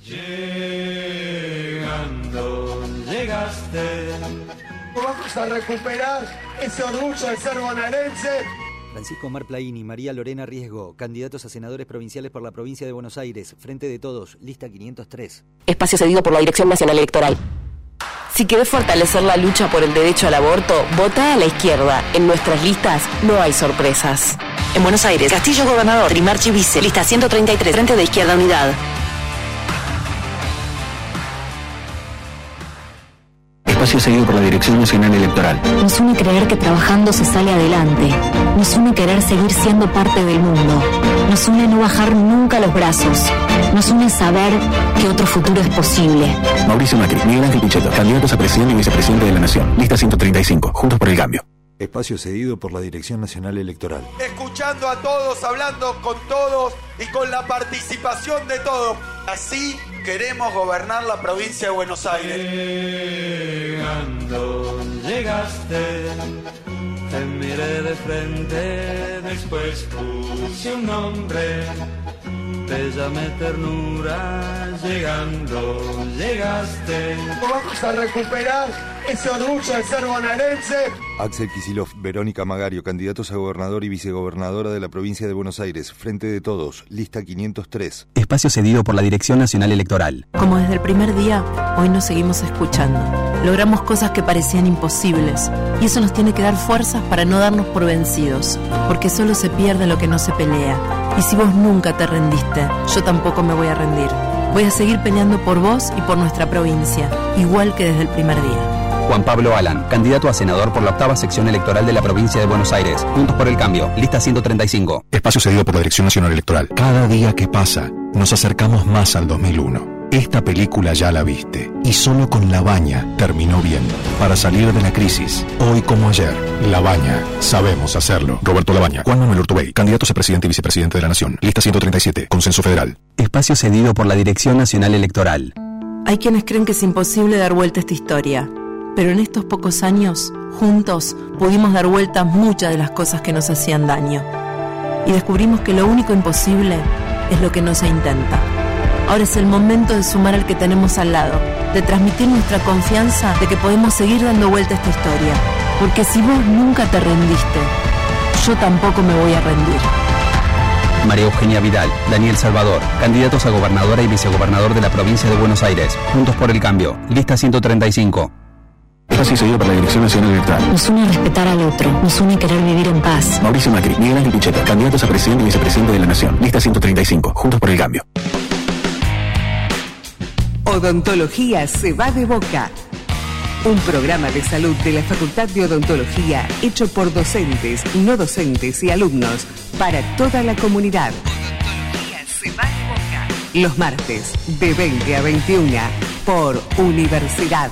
Llegando, llegaste. Vamos a recuperar ese orgullo de ser bonaerense Francisco Marplaín y María Lorena Riesgo, candidatos a senadores provinciales por la provincia de Buenos Aires, Frente de Todos, lista 503. Espacio cedido por la Dirección Nacional Electoral. Si querés fortalecer la lucha por el derecho al aborto, votá a la izquierda. En nuestras listas no hay sorpresas. En Buenos Aires, Castillo Gobernador, Trimarchi Vice, lista 133, Frente de Izquierda Unidad. Espacio seguido por la Dirección Nacional Electoral. Nos une creer que trabajando se sale adelante. Nos une querer seguir siendo parte del mundo. Nos une no bajar nunca los brazos. Nos une saber que otro futuro es posible. Mauricio Macri, Miguel Ángel Pichetto, candidatos a presidente y vicepresidente de la Nación. Lista 135, Juntos por el Cambio. Espacio cedido por la Dirección Nacional Electoral. Escuchando a todos, hablando con todos y con la participación de todos. Así queremos gobernar la provincia de Buenos Aires. Llegando, llegaste, te miré de frente, después puse un nombre, te llamé ternura. Llegando, llegaste. Vamos a recuperar ese orgullo de ser bonaerense. Axel Kicillof, Verónica Magario, candidatos a gobernador y vicegobernadora de la provincia de Buenos Aires, Frente de Todos, lista 503. Espacio cedido por la Dirección Nacional Electoral. Como desde el primer día, hoy nos seguimos escuchando. Logramos cosas que parecían imposibles, y eso nos tiene que dar fuerzas para no darnos por vencidos, porque solo se pierde lo que no se pelea. Y si vos nunca te rendiste, yo tampoco me voy a rendir. Voy a seguir peleando por vos y por nuestra provincia, igual que desde el primer día. Juan Pablo Alan, candidato a senador por la 8ª sección electoral de la provincia de Buenos Aires. Juntos por el Cambio, lista 135. Espacio cedido por la Dirección Nacional Electoral. Cada día que pasa, nos acercamos más al 2001. Esta película ya la viste, y solo con La Baña terminó bien. Para salir de la crisis, hoy como ayer, La Baña, sabemos hacerlo. Roberto Labaña, Juan Manuel Urtubey, candidatos a presidente y vicepresidente de la Nación. Lista 137, Consenso Federal. Espacio cedido por la Dirección Nacional Electoral. Hay quienes creen que es imposible dar vuelta a esta historia, pero en estos pocos años, juntos, pudimos dar vuelta a muchas de las cosas que nos hacían daño. Y descubrimos que lo único imposible es lo que no se intenta. Ahora es el momento de sumar al que tenemos al lado, de transmitir nuestra confianza de que podemos seguir dando vuelta a esta historia. Porque si vos nunca te rendiste, yo tampoco me voy a rendir. María Eugenia Vidal, Daniel Salvador, candidatos a gobernadora y vicegobernador de la provincia de Buenos Aires. Juntos por el Cambio, lista 135. Espacio seguido por la Dirección Nacional Electoral. Nos une respetar al otro, nos une querer vivir en paz. Mauricio Macri, Miguel Ángel Pichetto, candidatos a presidente y vicepresidente de la Nación. Lista 135, Juntos por el Cambio. Odontología se va de boca. Un programa de salud de la Facultad de Odontología hecho por docentes, no docentes y alumnos para toda la comunidad. Odontología se va de boca. Los martes de 20 a 21 por Universidad.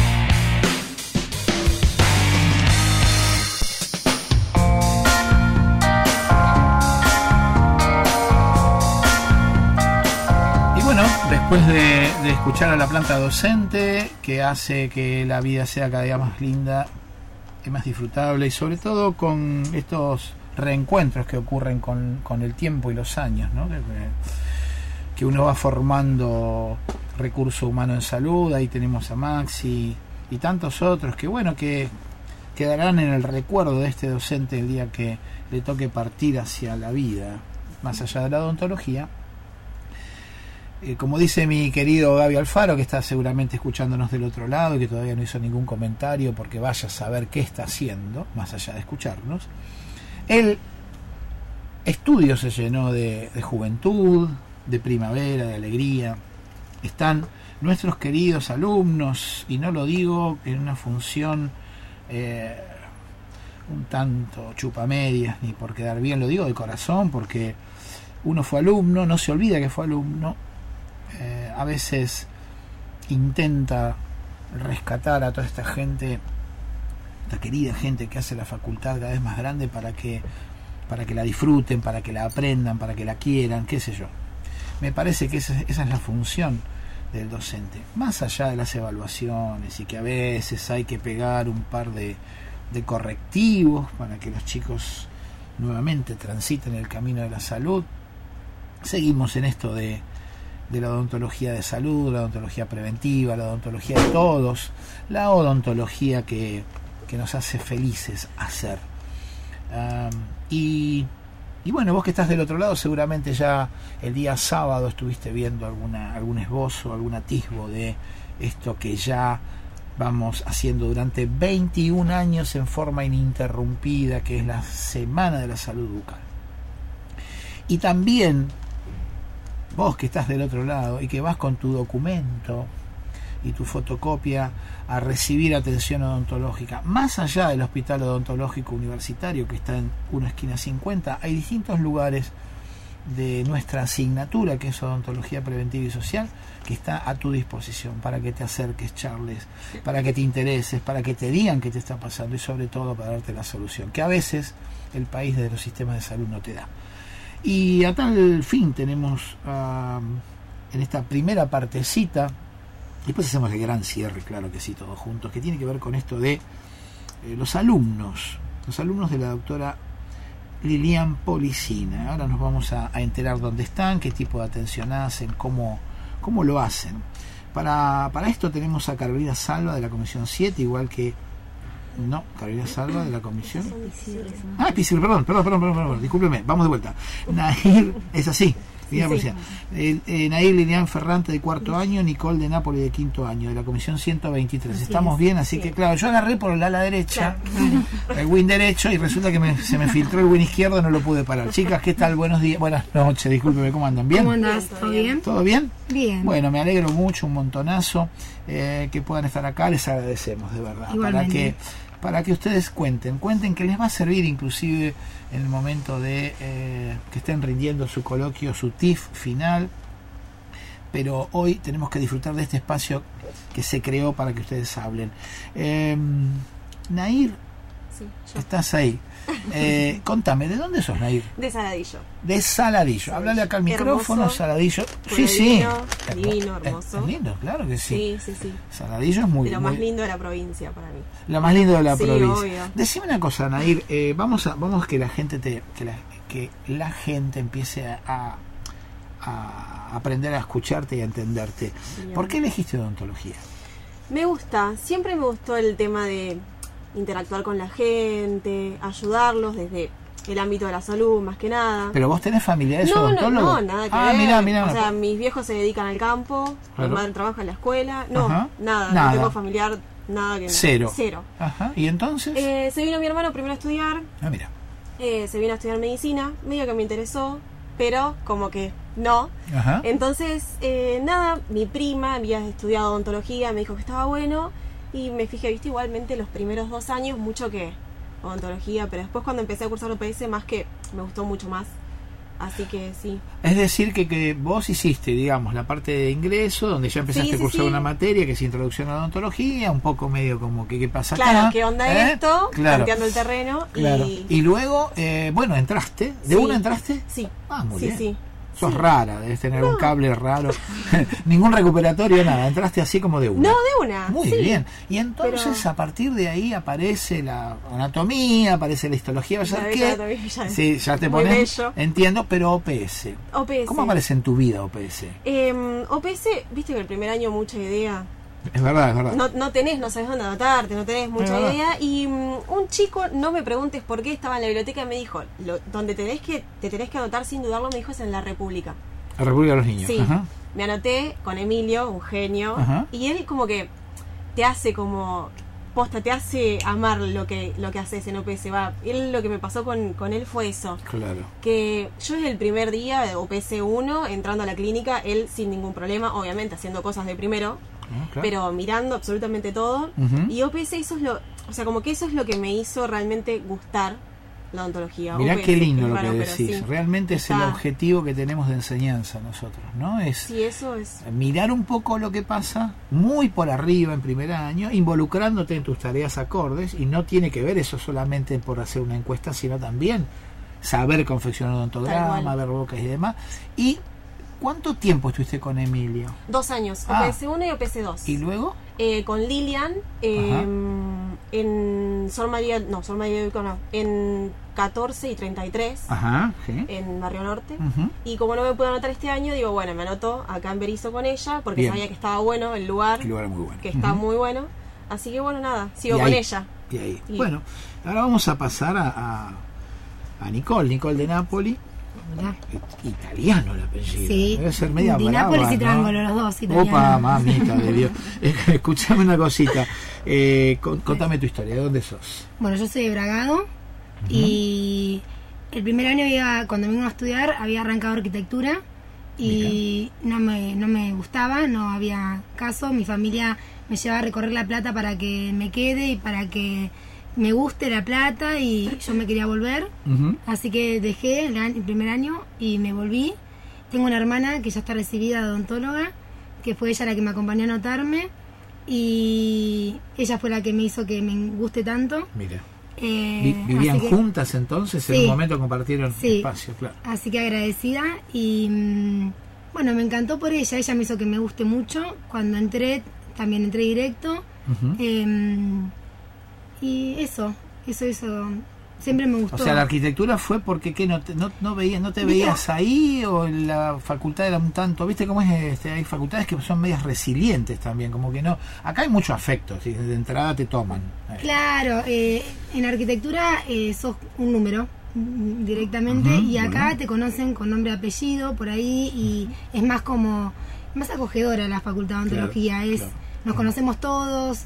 Después de escuchar a la planta docente, que hace que la vida sea cada día más linda y más disfrutable, y sobre todo con estos reencuentros que ocurren con el tiempo y los años, ¿no? Que uno va formando recurso humano en salud. Ahí tenemos a Maxi y tantos otros que, bueno, que quedarán en el recuerdo de este docente el día que le toque partir hacia la vida, más allá de la odontología. Como dice mi querido Gaby Alfaro, que está seguramente escuchándonos del otro lado y que todavía no hizo ningún comentario porque vaya a saber qué está haciendo, más allá de escucharnos, el estudio se llenó de juventud, de primavera, de alegría. Están nuestros queridos alumnos, y no lo digo en una función un tanto chupamedias ni por quedar bien, lo digo de corazón, porque uno fue alumno, no se olvida que fue alumno. A veces intenta rescatar a toda esta gente, esta querida gente que hace la facultad cada vez más grande para que la disfruten, para que la aprendan, para que la quieran, qué sé yo. Me parece que esa es la función del docente, más allá de las evaluaciones, y que a veces hay que pegar un par de correctivos para que los chicos nuevamente transiten el camino de la salud. Seguimos en esto de la odontología de salud, la odontología preventiva, la odontología de todos, la odontología que nos hace felices hacer. Y bueno, vos que estás del otro lado, seguramente ya el día sábado estuviste viendo algún esbozo, algún atisbo de esto que ya vamos haciendo durante 21 años en forma ininterrumpida, que es la Semana de la Salud Bucal. Y también vos que estás del otro lado y que vas con tu documento y tu fotocopia a recibir atención odontológica, más allá del Hospital Odontológico Universitario, que está en 1 esquina 50, hay distintos lugares de nuestra asignatura, que es Odontología Preventiva y Social, que está a tu disposición para que te acerques, charles, para que te intereses, para que te digan qué te está pasando y sobre todo para darte la solución, que a veces el país de los sistemas de salud no te da. Y a tal fin tenemos en esta primera partecita, después hacemos el gran cierre, claro que sí, todos juntos, que tiene que ver con esto de los alumnos de la doctora Lilian Policina. Ahora nos vamos a enterar dónde están, qué tipo de atención hacen, cómo lo hacen. Para esto tenemos a Carolina Salva de la Comisión 7, igual que... No, Carolina Salva de la Comisión... Perdón, discúlpeme, vamos de vuelta. Nair, es así. Nair Lilian Ferrante de 4º año, Nicole de Nápoli de 5º año, de la Comisión 123. Estamos bien, así que claro, yo agarré por el ala derecha, el win derecho, y resulta que se me filtró el win izquierdo, no lo pude parar. Chicas, ¿qué tal? Buenos días, buenas noches, discúlpeme, ¿cómo andan? ¿Bien? ¿Cómo andás? ¿Todo bien? ¿Todo bien? Bien. Bueno, me alegro mucho, un montonazo que puedan estar acá, les agradecemos de verdad. Para que ustedes cuenten que les va a servir inclusive en el momento de que estén rindiendo su coloquio, su TIF final, pero hoy tenemos que disfrutar de este espacio que se creó para que ustedes hablen. Nair, sí, estás ahí. Contame, ¿de dónde sos, Nair? De Saladillo. De Saladillo. Sí. Háblale acá al micrófono, hermoso. Saladillo. Sí. Divino, hermoso. Es lindo, claro que sí. Sí. Saladillo es muy... De lo más lindo de la provincia para mí. Lo más lindo de la provincia. Obvio. Decime una cosa, Nair, vamos que la gente que la gente empiece a aprender a escucharte y a entenderte. Sí, ¿por qué elegiste odontología? Siempre me gustó el tema de interactuar con la gente, ayudarlos desde el ámbito de la salud, más que nada. ¿Pero vos tenés familiares odontólogos? No, nada que ver. Mirá. O sea, mis viejos se dedican al campo, claro. Mi madre trabaja en la escuela. No, ajá. Nada, no tengo familiar, nada que... Cero. Ajá. ¿Y entonces? Se vino mi hermano primero a estudiar. Mira. Se vino a estudiar medicina, medio que me interesó, pero como que no. Ajá. Entonces, mi prima había estudiado odontología, me dijo que estaba bueno. Y me fijé, viste, igualmente los primeros 2 años, mucho que odontología, pero después cuando empecé a cursar OPS, más que me gustó mucho más. Así que sí. Es decir, que vos hiciste, digamos, la parte de ingreso, donde ya empezaste a cursar una materia que es introducción a odontología, un poco medio como que qué pasa acá. Claro, qué onda esto, claro. Tanteando el terreno. Claro. Y luego, bueno, entraste. ¿De una entraste? Sí. Muy bien. Sí. Sos rara, debes tener un cable raro. Ningún recuperatorio, nada. Entraste así como de una. No, de una. Muy bien. Y entonces, a partir de ahí aparece la anatomía, aparece la histología. Sí, ya te pones. Entiendo, pero OPS. ¿Cómo aparece en tu vida OPS? OPS, viste que el primer año mucha idea. Es verdad. No sabes dónde anotarte, no tenés mucha idea. Y un chico, no me preguntes por qué, estaba en la biblioteca y me dijo, donde te tenés que anotar sin dudarlo, me dijo, es en la República. La República de los Niños. Sí. Ajá. Me anoté con Emilio, un genio. Ajá. Y él como que te hace como... Posta, te hace amar lo que haces en OPS. Él, lo que me pasó con él fue eso. Claro. Que yo desde el primer día de OPS 1, entrando a la clínica, él sin ningún problema, obviamente haciendo cosas de primero, claro. Pero mirando absolutamente todo. Y OPS, eso es lo que me hizo realmente gustar la odontología. Mirá OPS, qué lindo lo que decís. Sí. Realmente es el objetivo que tenemos de enseñanza nosotros, ¿no? Sí, eso es. Mirar un poco lo que pasa muy por arriba en primer año, involucrándote en tus tareas acordes, y no tiene que ver eso solamente por hacer una encuesta, sino también saber confeccionar odontograma, ver bocas y demás. Y ¿cuánto tiempo estuviste con Emilio? 2 años, OPS 1 y OPS 2. ¿Y luego? Con Lilian, en Sol María, en 14 y 33, en Barrio Norte. Y como no me pude anotar este año, digo, bueno, me anoto acá en Berizo con ella, porque sabía que estaba bueno el lugar. El lugar es muy bueno. Que está muy bueno. Así que bueno, nada, sigo con ella. Y ahí. Bueno, ahora vamos a pasar a Nicole de Nápoli. Italiano el apellido. Sí. Debe ser media de brava, Nápoles y ¿no? Triángulo, los dos italianos. Opa, mamita de Dios. Escuchame una cosita. Contame tu historia. ¿De dónde sos? Bueno, yo soy de Bragado. Y el primer año cuando vine a estudiar había arrancado arquitectura y no me gustaba, no había caso. Mi familia me llevaba a recorrer La Plata para que me quede y para que me guste La Plata, y yo me quería volver. Así que dejé el primer año y me volví. Tengo una hermana que ya está recibida de odontóloga, que fue ella la que me acompañó a anotarme, y ella fue la que me hizo que me guste tanto. Mira. ¿Vivían juntas entonces? Sí, en un momento compartieron espacio, claro. Así que agradecida, y bueno, me encantó por ella me hizo que me guste mucho. Cuando entré, también entré directo. Y eso siempre me gustó. O sea, la arquitectura fue porque ¿qué? ¿No te veías ahí, o en la facultad era un tanto? ¿Viste cómo es? Hay facultades que son medias resilientes también, como que no. Acá hay mucho afecto, ¿sí? De entrada te toman. Claro, en arquitectura sos un número directamente, y acá te conocen con nombre y apellido por ahí, y es más acogedora la facultad de odontología. Nos conocemos todos.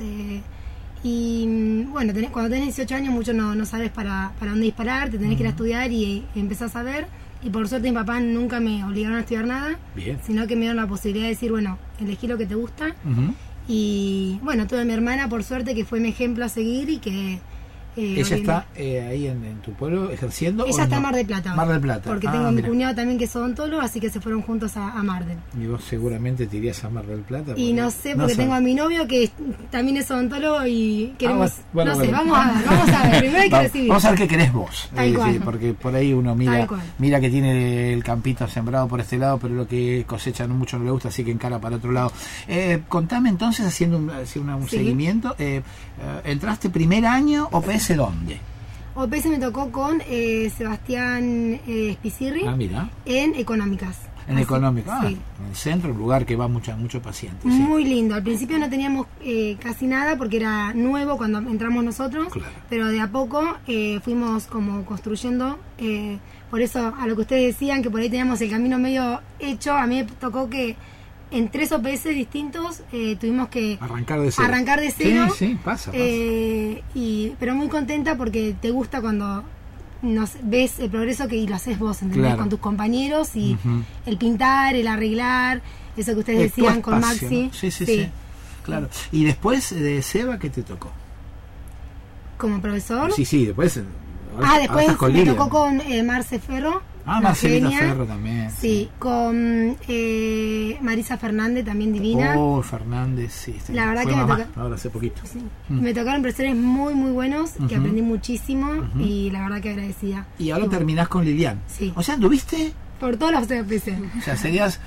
Y bueno, cuando tenés 18 años mucho no sabes para dónde disparar, te tenés que ir a estudiar y empezás a ver. Y por suerte mi papá nunca me obligaron a estudiar nada, sino que me dieron la posibilidad de decir, bueno, elegí lo que te gusta. Y bueno, tuve a mi hermana, por suerte, que fue mi ejemplo a seguir, y que... ¿Ella está ahí en tu pueblo ejerciendo? Ella está en Mar del Plata. Mar del Plata. Porque tengo a mi cuñado también que es odontólogo, así que se fueron juntos a Mar del. ¿Y vos seguramente te irías a Mar del Plata? Y no sé, porque tengo a mi novio que también es odontólogo y queremos... Bueno, vamos a ver, primero hay que recibir. Vamos a ver qué querés vos. Tal cual. Sí, porque por ahí uno mira que tiene el campito sembrado por este lado, pero lo que cosecha mucho no le gusta, así que encara para otro lado. Contame entonces, haciendo un seguimiento, ¿entraste primer año OPS dónde? OPS me tocó con Sebastián Spicirri en Económicas. En Económicas, en el centro, un lugar que va mucho paciente. Muy lindo. Al principio no teníamos casi nada porque era nuevo cuando entramos nosotros, pero de a poco fuimos como construyendo. Por eso, a lo que ustedes decían, que por ahí teníamos el camino medio hecho, a mí me tocó que en 3 OPS distintos tuvimos que arrancar de cero. Sí, pasa. Pero muy contenta porque te gusta cuando ves el progreso y lo haces vos, ¿entendés? Con tus compañeros, y el pintar, el arreglar, eso que ustedes decían con Maxi. Sí, claro. ¿Y después de Seba qué te tocó? ¿Como profesor? Sí, después... después me tocó con Marce Ferro. Marcelita Ferro también. Sí, con Marisa Fernández, también divina. Fernández, sí. La verdad que ahora hace poquito. Sí. Me tocaron profesores muy, muy buenos, que aprendí muchísimo, y la verdad que agradecida. Y ahora terminás con Lilian. Sí. O sea, ¿anduviste? Por todos los OPS. O sea, serías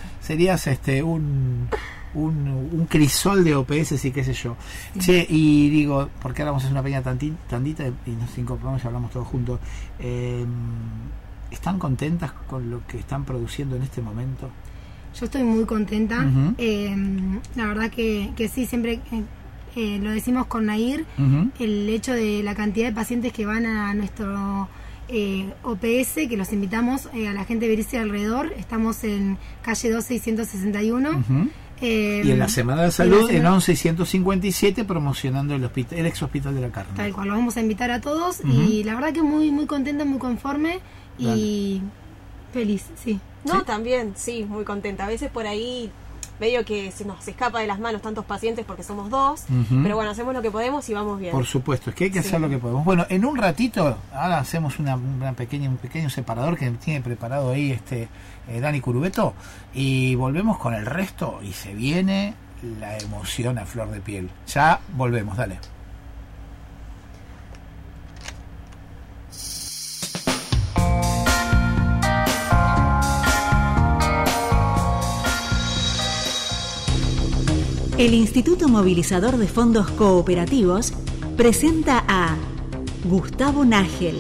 un crisol de OPS y qué sé yo. Che, y digo, porque ahora vamos a hacer una pequeña tandita y nos incorporamos y hablamos todos juntos. ¿Están contentas con lo que están produciendo en este momento? Yo estoy muy contenta. La verdad que sí, siempre lo decimos con Nair, el hecho de la cantidad de pacientes que van a nuestro OPS, que los invitamos a la gente de Bericia alrededor. Estamos en calle 12 y 161. Y en la Semana de Salud, en 11 y 157, promocionando el ex hospital de la Carne. Tal cual, los vamos a invitar a todos, y la verdad que muy, muy contenta, muy conforme y feliz, sí. También, sí, muy contenta. A veces por ahí medio que se nos escapa de las manos tantos pacientes porque somos 2, pero bueno, hacemos lo que podemos y vamos bien. Por supuesto, es que hay que hacer lo que podemos. Bueno, en un ratito, ahora hacemos un pequeño separador que tiene preparado ahí Dani Curubeto, y volvemos con el resto, y se viene la emoción a flor de piel. Ya volvemos, dale. El Instituto Movilizador de Fondos Cooperativos presenta a Gustavo Nágel.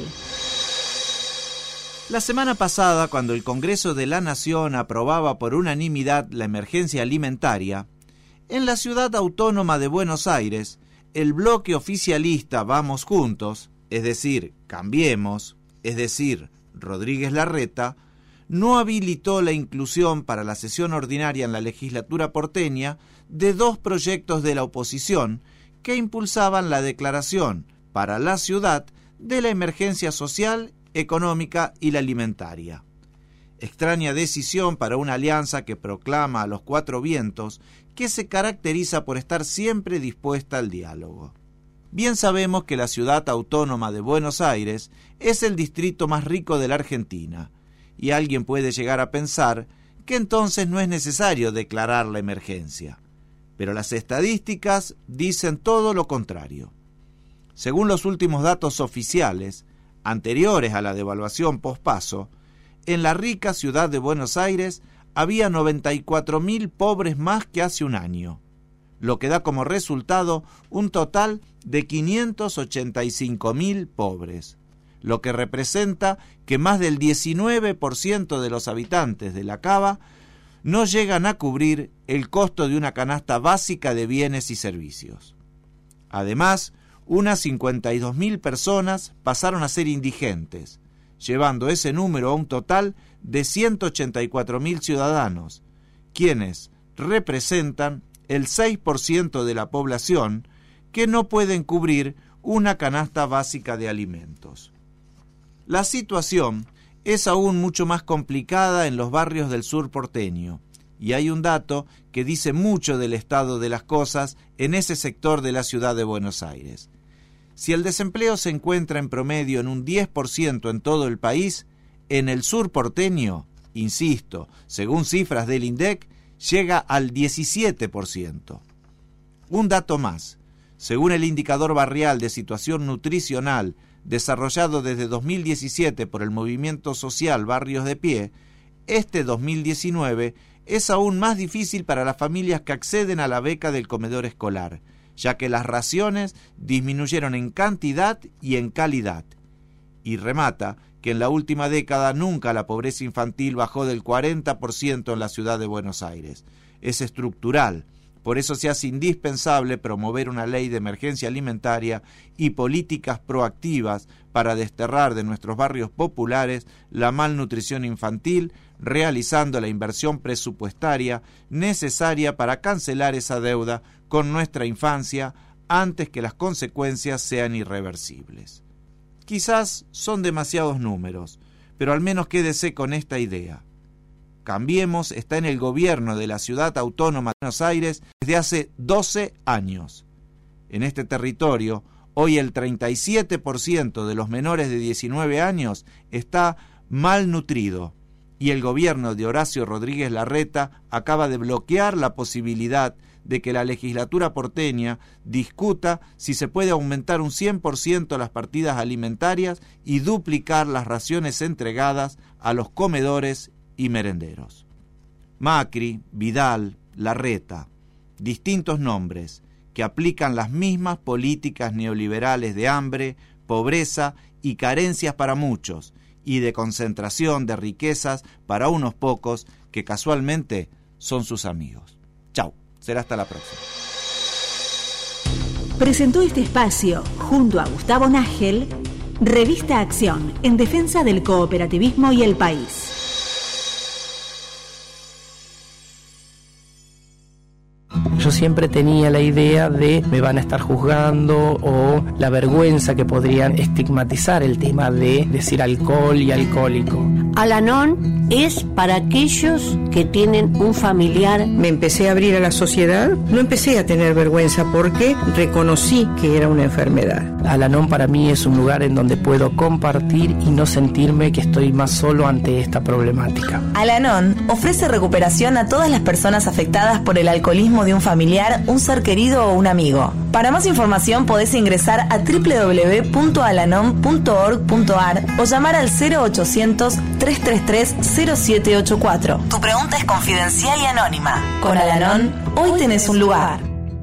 La semana pasada, cuando el Congreso de la Nación aprobaba por unanimidad la emergencia alimentaria, en la ciudad autónoma de Buenos Aires, el bloque oficialista Vamos Juntos, es decir, Cambiemos, es decir, Rodríguez Larreta, no habilitó la inclusión para la sesión ordinaria en la legislatura porteña de 2 proyectos de la oposición que impulsaban la declaración para la ciudad de la emergencia social, económica y la alimentaria. Extraña decisión para una alianza que proclama a los 4 vientos, que se caracteriza por estar siempre dispuesta al diálogo. Bien sabemos que la ciudad autónoma de Buenos Aires es el distrito más rico de la Argentina, y alguien puede llegar a pensar que entonces no es necesario declarar la emergencia. Pero las estadísticas dicen todo lo contrario. Según los últimos datos oficiales, anteriores a la devaluación pospaso, en la rica ciudad de Buenos Aires había 94.000 pobres más que hace un año, lo que da como resultado un total de 585.000 pobres, lo que representa que más del 19% de los habitantes de la Cava no llegan a cubrir el costo de una canasta básica de bienes y servicios. Además, unas 52.000 personas pasaron a ser indigentes, llevando ese número a un total de 184.000 ciudadanos, quienes representan el 6% de la población que no pueden cubrir una canasta básica de alimentos. La situación es aún mucho más complicada en los barrios del sur porteño, y hay un dato que dice mucho del estado de las cosas en ese sector de la ciudad de Buenos Aires. Si el desempleo se encuentra en promedio en un 10% en todo el país, en el sur porteño, insisto, según cifras del INDEC, llega al 17%. Un dato más, según el indicador barrial de situación nutricional desarrollado desde 2017 por el movimiento social Barrios de Pie, este 2019 es aún más difícil para las familias que acceden a la beca del comedor escolar, ya que las raciones disminuyeron en cantidad y en calidad. Y remata que en la última década nunca la pobreza infantil bajó del 40% en la ciudad de Buenos Aires. Es estructural. Por eso se hace indispensable promover una ley de emergencia alimentaria y políticas proactivas para desterrar de nuestros barrios populares la malnutrición infantil, realizando la inversión presupuestaria necesaria para cancelar esa deuda con nuestra infancia antes que las consecuencias sean irreversibles. Quizás son demasiados números, pero al menos quédese con esta idea. Cambiemos está en el gobierno de la ciudad autónoma de Buenos Aires desde hace 12 años. En este territorio, hoy el 37% de los menores de 19 años está malnutrido, y el gobierno de Horacio Rodríguez Larreta acaba de bloquear la posibilidad de que la legislatura porteña discuta si se puede aumentar un 100% las partidas alimentarias y duplicar las raciones entregadas a los comedores y merenderos. Macri, Vidal, Larreta, distintos nombres que aplican las mismas políticas neoliberales de hambre, pobreza y carencias para muchos, y de concentración de riquezas para unos pocos que casualmente son sus amigos. Chau, será hasta la próxima. Presentó este espacio, junto a Gustavo Nágel, Revista Acción, en defensa del cooperativismo y el país. Yo siempre tenía la idea de me van a estar juzgando, o la vergüenza que podrían estigmatizar el tema de decir alcohol y alcohólico. Al-Anon es para aquellos que tienen un familiar. Me empecé a abrir a la sociedad, no empecé a tener vergüenza porque reconocí que era una enfermedad. Al-Anon para mí es un lugar en donde puedo compartir y no sentirme que estoy más solo ante esta problemática. Al-Anon ofrece recuperación a todas las personas afectadas por el alcoholismo de un familiar, un ser querido o un amigo. Para más información podés ingresar a www.alanon.org.ar o llamar al 0800-333-0784. Tu pregunta es confidencial y anónima. Con Al-Anon, hoy tenés un lugar.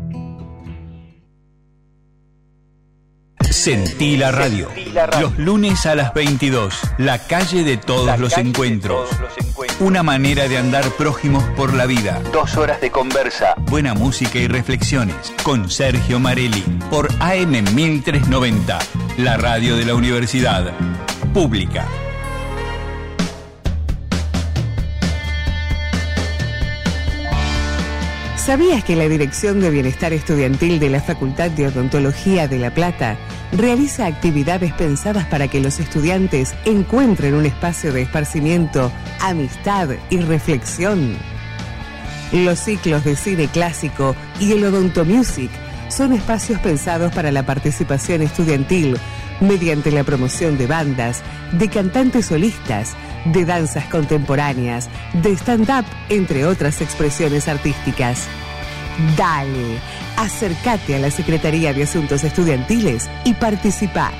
Sentí la radio. Los lunes a las 22. La calle de todos los encuentros. Una manera de andar prójimos por la vida. 2 horas de conversa. Buena música y reflexiones. Con Sergio Marelli. Por AM 1390. La radio de la universidad. pública. ¿Sabías que la Dirección de Bienestar Estudiantil de la Facultad de Odontología de La Plata realiza actividades pensadas para que los estudiantes encuentren un espacio de esparcimiento, amistad y reflexión? Los ciclos de cine clásico y el Odontomusic son espacios pensados para la participación estudiantil mediante la promoción de bandas, de cantantes solistas, de danzas contemporáneas, de stand-up, entre otras expresiones artísticas. Dale, acércate a la Secretaría de Asuntos Estudiantiles y participa.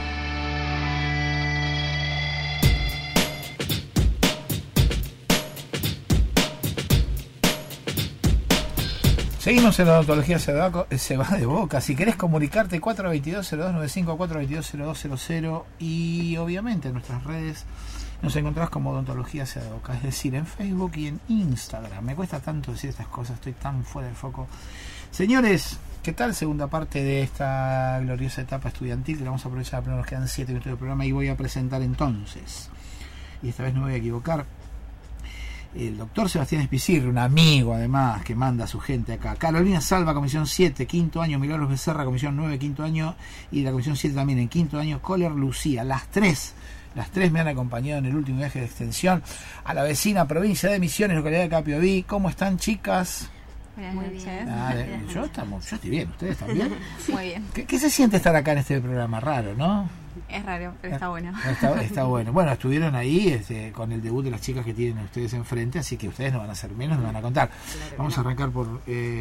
Seguimos en la odontología se va de boca. Si querés comunicarte, 422-0295, 422-0200, y obviamente en nuestras redes nos encontrás como Odontología se va de boca, es decir, en Facebook y en Instagram. Me cuesta tanto decir estas cosas, estoy tan fuera del foco. Señores, ¿qué tal? Segunda parte de esta gloriosa etapa estudiantil que la vamos a aprovechar. Primero nos quedan 7 minutos de programa y voy a presentar entonces, y esta vez no me voy a equivocar, el doctor Sebastián Espicirri, un amigo además que manda a su gente acá. Carolina Salva, comisión 7, quinto año. Milagros Becerra, comisión 9, quinto año. Y la comisión 7 también en quinto año. Kohler Lucía, las tres me han acompañado en el último viaje de extensión a la vecina provincia de Misiones, localidad de Capiodí. ¿Cómo están, chicas? Muy bien. Yo estoy bien, ¿ustedes están bien? Muy bien. ¿Qué se siente estar acá en este programa? Raro, ¿no? Es raro, pero está bueno. Está bueno. Bueno, estuvieron ahí con el debut de las chicas que tienen ustedes enfrente, así que ustedes no van a ser menos, nos van a contar. Claro, vamos a arrancar por...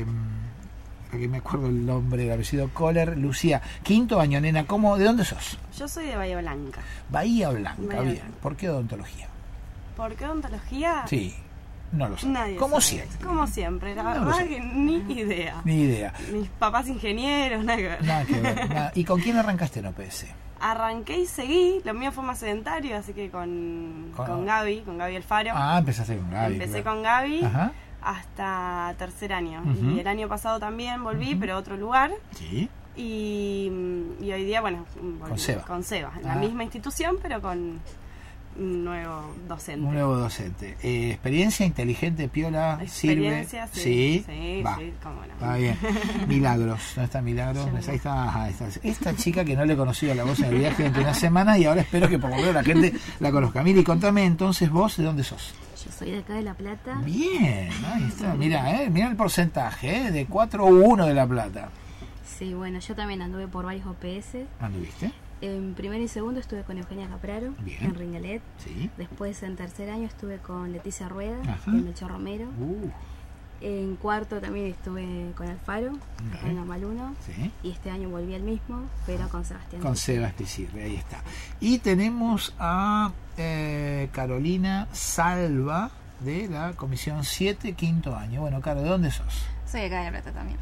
aquí me acuerdo el nombre, el apellido, Kohler Lucía. Quinto año, nena, ¿de dónde sos? Yo soy de Bahía Blanca. Bahía Blanca, bien. ¿Por qué odontología? ¿Por qué odontología? Sí. No lo sé. Como siempre, la verdad que ni idea. Mis papás ingenieros, nada que ver. Nada que ver. ¿Y con quién arrancaste en OPS? Arranqué y seguí, lo mío fue más sedentario, así que con Gaby Alfaro. Empezaste con Gaby. Empecé con Gaby hasta tercer año. Y el año pasado también volví, pero a otro lugar. Sí. Y hoy día, volví con Seba, en la misma institución, pero con un nuevo docente. Experiencia, inteligente, piola, experiencia, sirve. Sí, cómo no. Va bien. Milagros, ¿dónde está Milagros? Ahí está, esta chica que no le he conocido la voz en el viaje durante una semana y ahora espero que por lo menos la gente la conozca. Mira, y contame entonces vos, ¿de dónde sos? Yo soy de acá de La Plata. Bien, ahí está. Mira el porcentaje, de 4-1 de La Plata. Sí, bueno, yo también anduve por varios OPS. ¿Anduviste? En primero y segundo estuve con Eugenia Capraro, en Ringalet. Sí. Después en tercer año estuve con Leticia Rueda, en Melchor Romero. En cuarto también estuve con Alfaro, en Normal 1. Sí. Y este año volví al mismo, pero con Sebastián. Con Sebastián, ahí está. Y tenemos a Carolina Salva de la comisión 7, quinto año. Bueno, Caro, ¿de dónde sos? Soy de acá de La Plata también.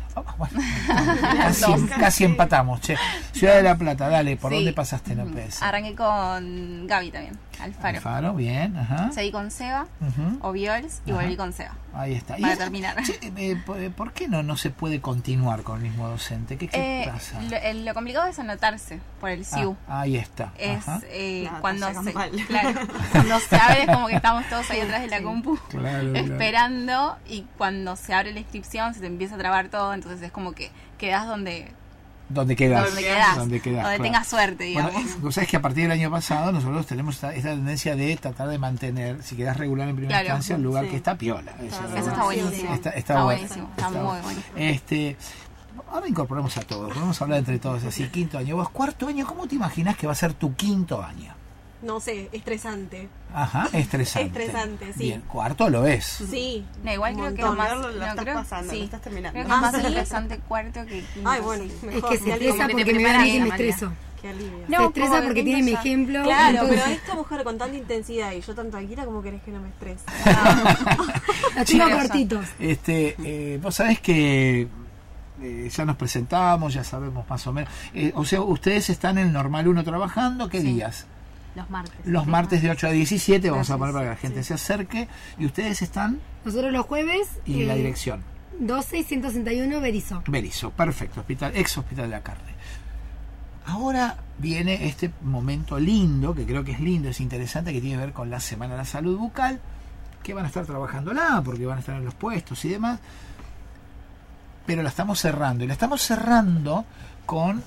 Casi empatamos, che. Ciudad de La Plata, dale, ¿por dónde pasaste en OPS? Arranqué con Gaby también, Alfaro, bien, seguí con Seba, Oviols, y volví con Seba. Ahí está. Para terminar. ¿Por qué no se puede continuar con el mismo docente? ¿Qué pasa? Lo complicado es anotarse por el SIU. Ahí está. Es cuando se abre, es como que estamos todos ahí atrás de la compu esperando, y cuando se abre la inscripción se te empieza a trabar todo, entonces es como que quedás donde quedás, tengas suerte, digamos. Bueno, sabes que a partir del año pasado nosotros tenemos esta tendencia de tratar de mantener, si quedás regular en primera instancia, el lugar que está piola. Eso está buenísimo. Está buenísimo, está muy bueno. Ahora incorporamos a todos, vamos a hablar entre todos. Así, quinto año. Vos, cuarto año, ¿cómo te imaginás que va a ser tu quinto año? No sé, estresante. Estresante, sí. Bien, cuarto lo es. Sí. No, igual creo que es más... Lo estás pasando, lo estás terminando. Creo que es más estresante cuarto que quinto. Ay, bueno, mejor. Es que se estresa porque me van a ir, me estreso. Qué alivio. No, se estresa porque tiene mi ejemplo. Claro, pero esta mujer con tanta intensidad y yo tan tranquila, como querés que no me estrese. Los tengo cortitos. Vos sabés que ya nos presentamos, ya sabemos más o menos. O sea, ustedes están en el Normal 1 trabajando, ¿qué días? Los martes De 8 a 17, vamos a poner para que la gente se acerque. ¿Y ustedes están? Nosotros los jueves. ¿Y la dirección? 12 y 161 Berizo. Berizo, perfecto. Ex Hospital de la Carne. Ahora viene este momento lindo, que creo que es lindo, es interesante, que tiene que ver con la Semana de la Salud Bucal, que van a estar trabajándola, porque van a estar en los puestos y demás, pero la estamos cerrando, y la estamos cerrando con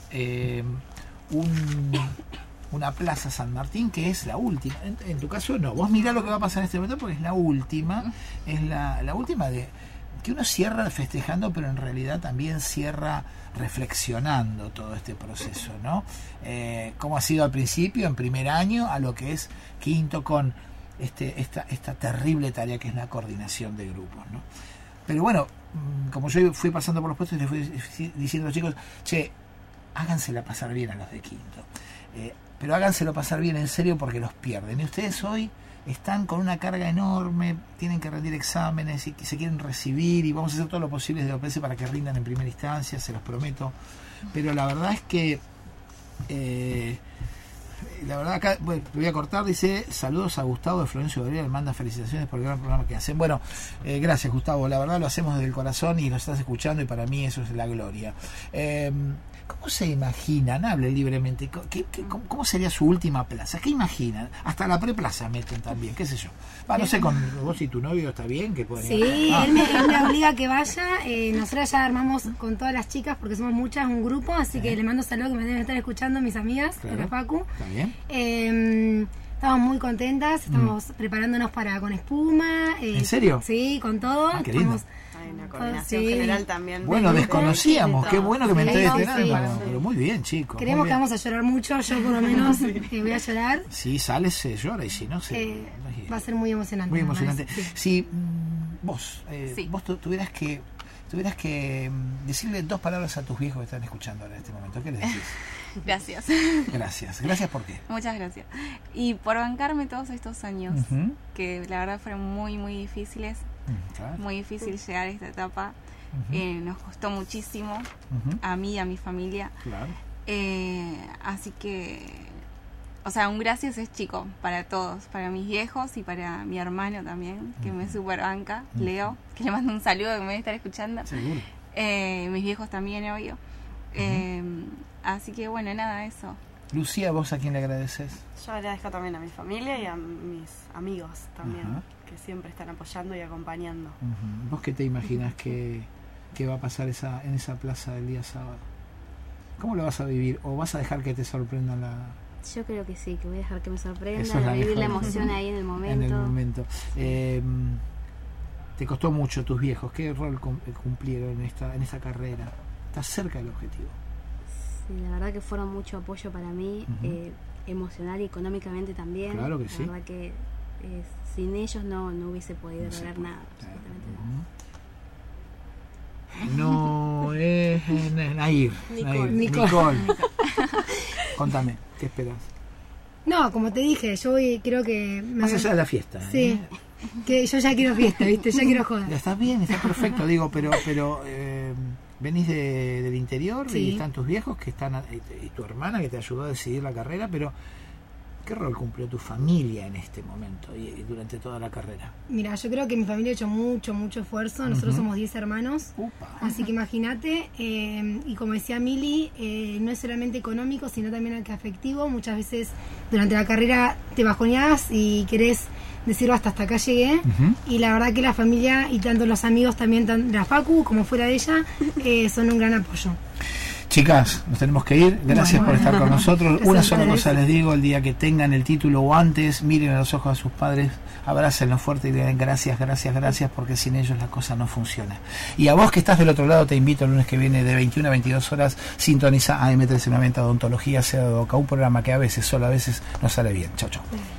una Plaza San Martín, que es la última. En tu caso no, vos mirá lo que va a pasar en este momento, porque es la última, es la última de que uno cierra festejando, pero en realidad también cierra reflexionando todo este proceso, ¿no? Cómo ha sido al principio, en primer año, a lo que es quinto, con esta terrible tarea que es la coordinación de grupos, ¿no? Pero bueno, como yo fui pasando por los puestos y les fui diciendo a los chicos, che, hágansela pasar bien a los de quinto, pero háganselo pasar bien en serio, porque los pierden. Y ustedes hoy están con una carga enorme, tienen que rendir exámenes y se quieren recibir, y vamos a hacer todo lo posible desde OPS para que rindan en primera instancia, se los prometo. Pero la verdad es que la verdad acá, bueno, voy a cortar, dice: saludos a Gustavo de Florencio Gabriel, manda felicitaciones por el gran programa que hacen. Bueno, gracias Gustavo, la verdad lo hacemos desde el corazón y nos estás escuchando, y para mí eso es la gloria. ¿Cómo se imaginan? Hablen libremente. ¿Cómo sería su última plaza? ¿Qué imaginan? Hasta la preplaza meten también, qué sé yo. No sé, con vos y tu novio está bien que pueden ir. Sí, él me obliga a que vaya. Nosotros ya armamos con todas las chicas, porque somos muchas, un grupo, así que le mando saludos, que me deben estar escuchando mis amigas, de la Facu. Está bien. Estamos muy contentas, estamos preparándonos para con espuma. ¿En serio? Sí, con todo. Qué lindo. Hay una coordinación general también. Bueno, desconocíamos, qué bueno que me enteré de este sí. año. Pero muy bien, chicos. Creemos que vamos a llorar mucho, yo por lo menos voy a llorar. Si sale, se llora, y si no, va a ser muy emocionante. Muy emocionante. Si vos tuvieras que decirle 2 palabras a tus viejos que están escuchando ahora en este momento, ¿qué les decís? Gracias. Gracias, ¿por qué? Muchas gracias. Y por bancarme todos estos años, que la verdad fueron muy, muy difíciles. Claro. Muy difícil llegar a esta etapa. Nos costó muchísimo, a mí y a mi familia. Claro. Así que, o sea, un gracias es chico para todos, para mis viejos y para mi hermano también, que me super banca, Leo, que le mando un saludo, que me debe estar escuchando. Seguro. Mis viejos también, obvio. Así que bueno, nada, eso. Lucía, ¿vos a quién le agradeces? Yo agradezco también a mi familia y a mis amigos también, que siempre están apoyando y acompañando. ¿Vos qué te imaginas que va a pasar en esa plaza del día sábado? ¿Cómo lo vas a vivir? ¿O vas a dejar que te sorprenda la...? Yo creo que sí, que voy a dejar que me sorprenda, vivir la emoción ahí en el momento. En el momento. ¿Te costó mucho tus viejos? ¿Qué rol cumplieron en esta carrera? ¿Estás cerca del objetivo? Sí, la verdad que fueron mucho apoyo para mí, emocional y económicamente también. Claro que sí. La verdad que sin ellos no hubiese podido lograr nada, absolutamente nada. No es Nair. Nicole. Contame, ¿qué esperas? No, como te dije, yo creo que... Más allá de la fiesta. Sí, que yo ya quiero fiesta, ¿viste? Ya quiero joder. Está bien, está perfecto, digo, pero venís del interior, y están tus viejos que están, y tu hermana que te ayudó a decidir la carrera, pero ¿qué rol cumplió tu familia en este momento y durante toda la carrera? Mira, yo creo que mi familia ha hecho mucho esfuerzo. Nosotros somos 10 hermanos. Así que imagínate, y como decía Mili, no es solamente económico, sino también afectivo. Muchas veces durante la carrera te bajoneás y querés decir hasta acá llegué, y la verdad que la familia y tanto los amigos también, tanto la Facu como fuera de ella, son un gran apoyo. Chicas, nos tenemos que ir. Gracias por estar con nosotros. Una sola cosa les digo: el día que tengan el título o antes, miren a los ojos a sus padres, abrácenlos fuerte y digan gracias, porque sin ellos la cosa no funciona. Y a vos que estás del otro lado, te invito el lunes que viene de 21 a 22 horas, sintoniza AM 1390 Odontología Sea de Boca, un programa que a veces, solo a veces, nos sale bien. Chau.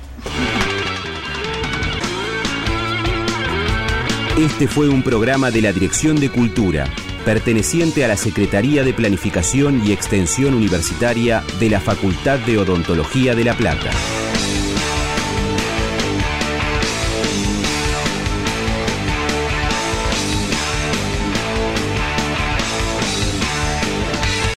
Este fue un programa de la Dirección de Cultura, perteneciente a la Secretaría de Planificación y Extensión Universitaria de la Facultad de Odontología de La Plata.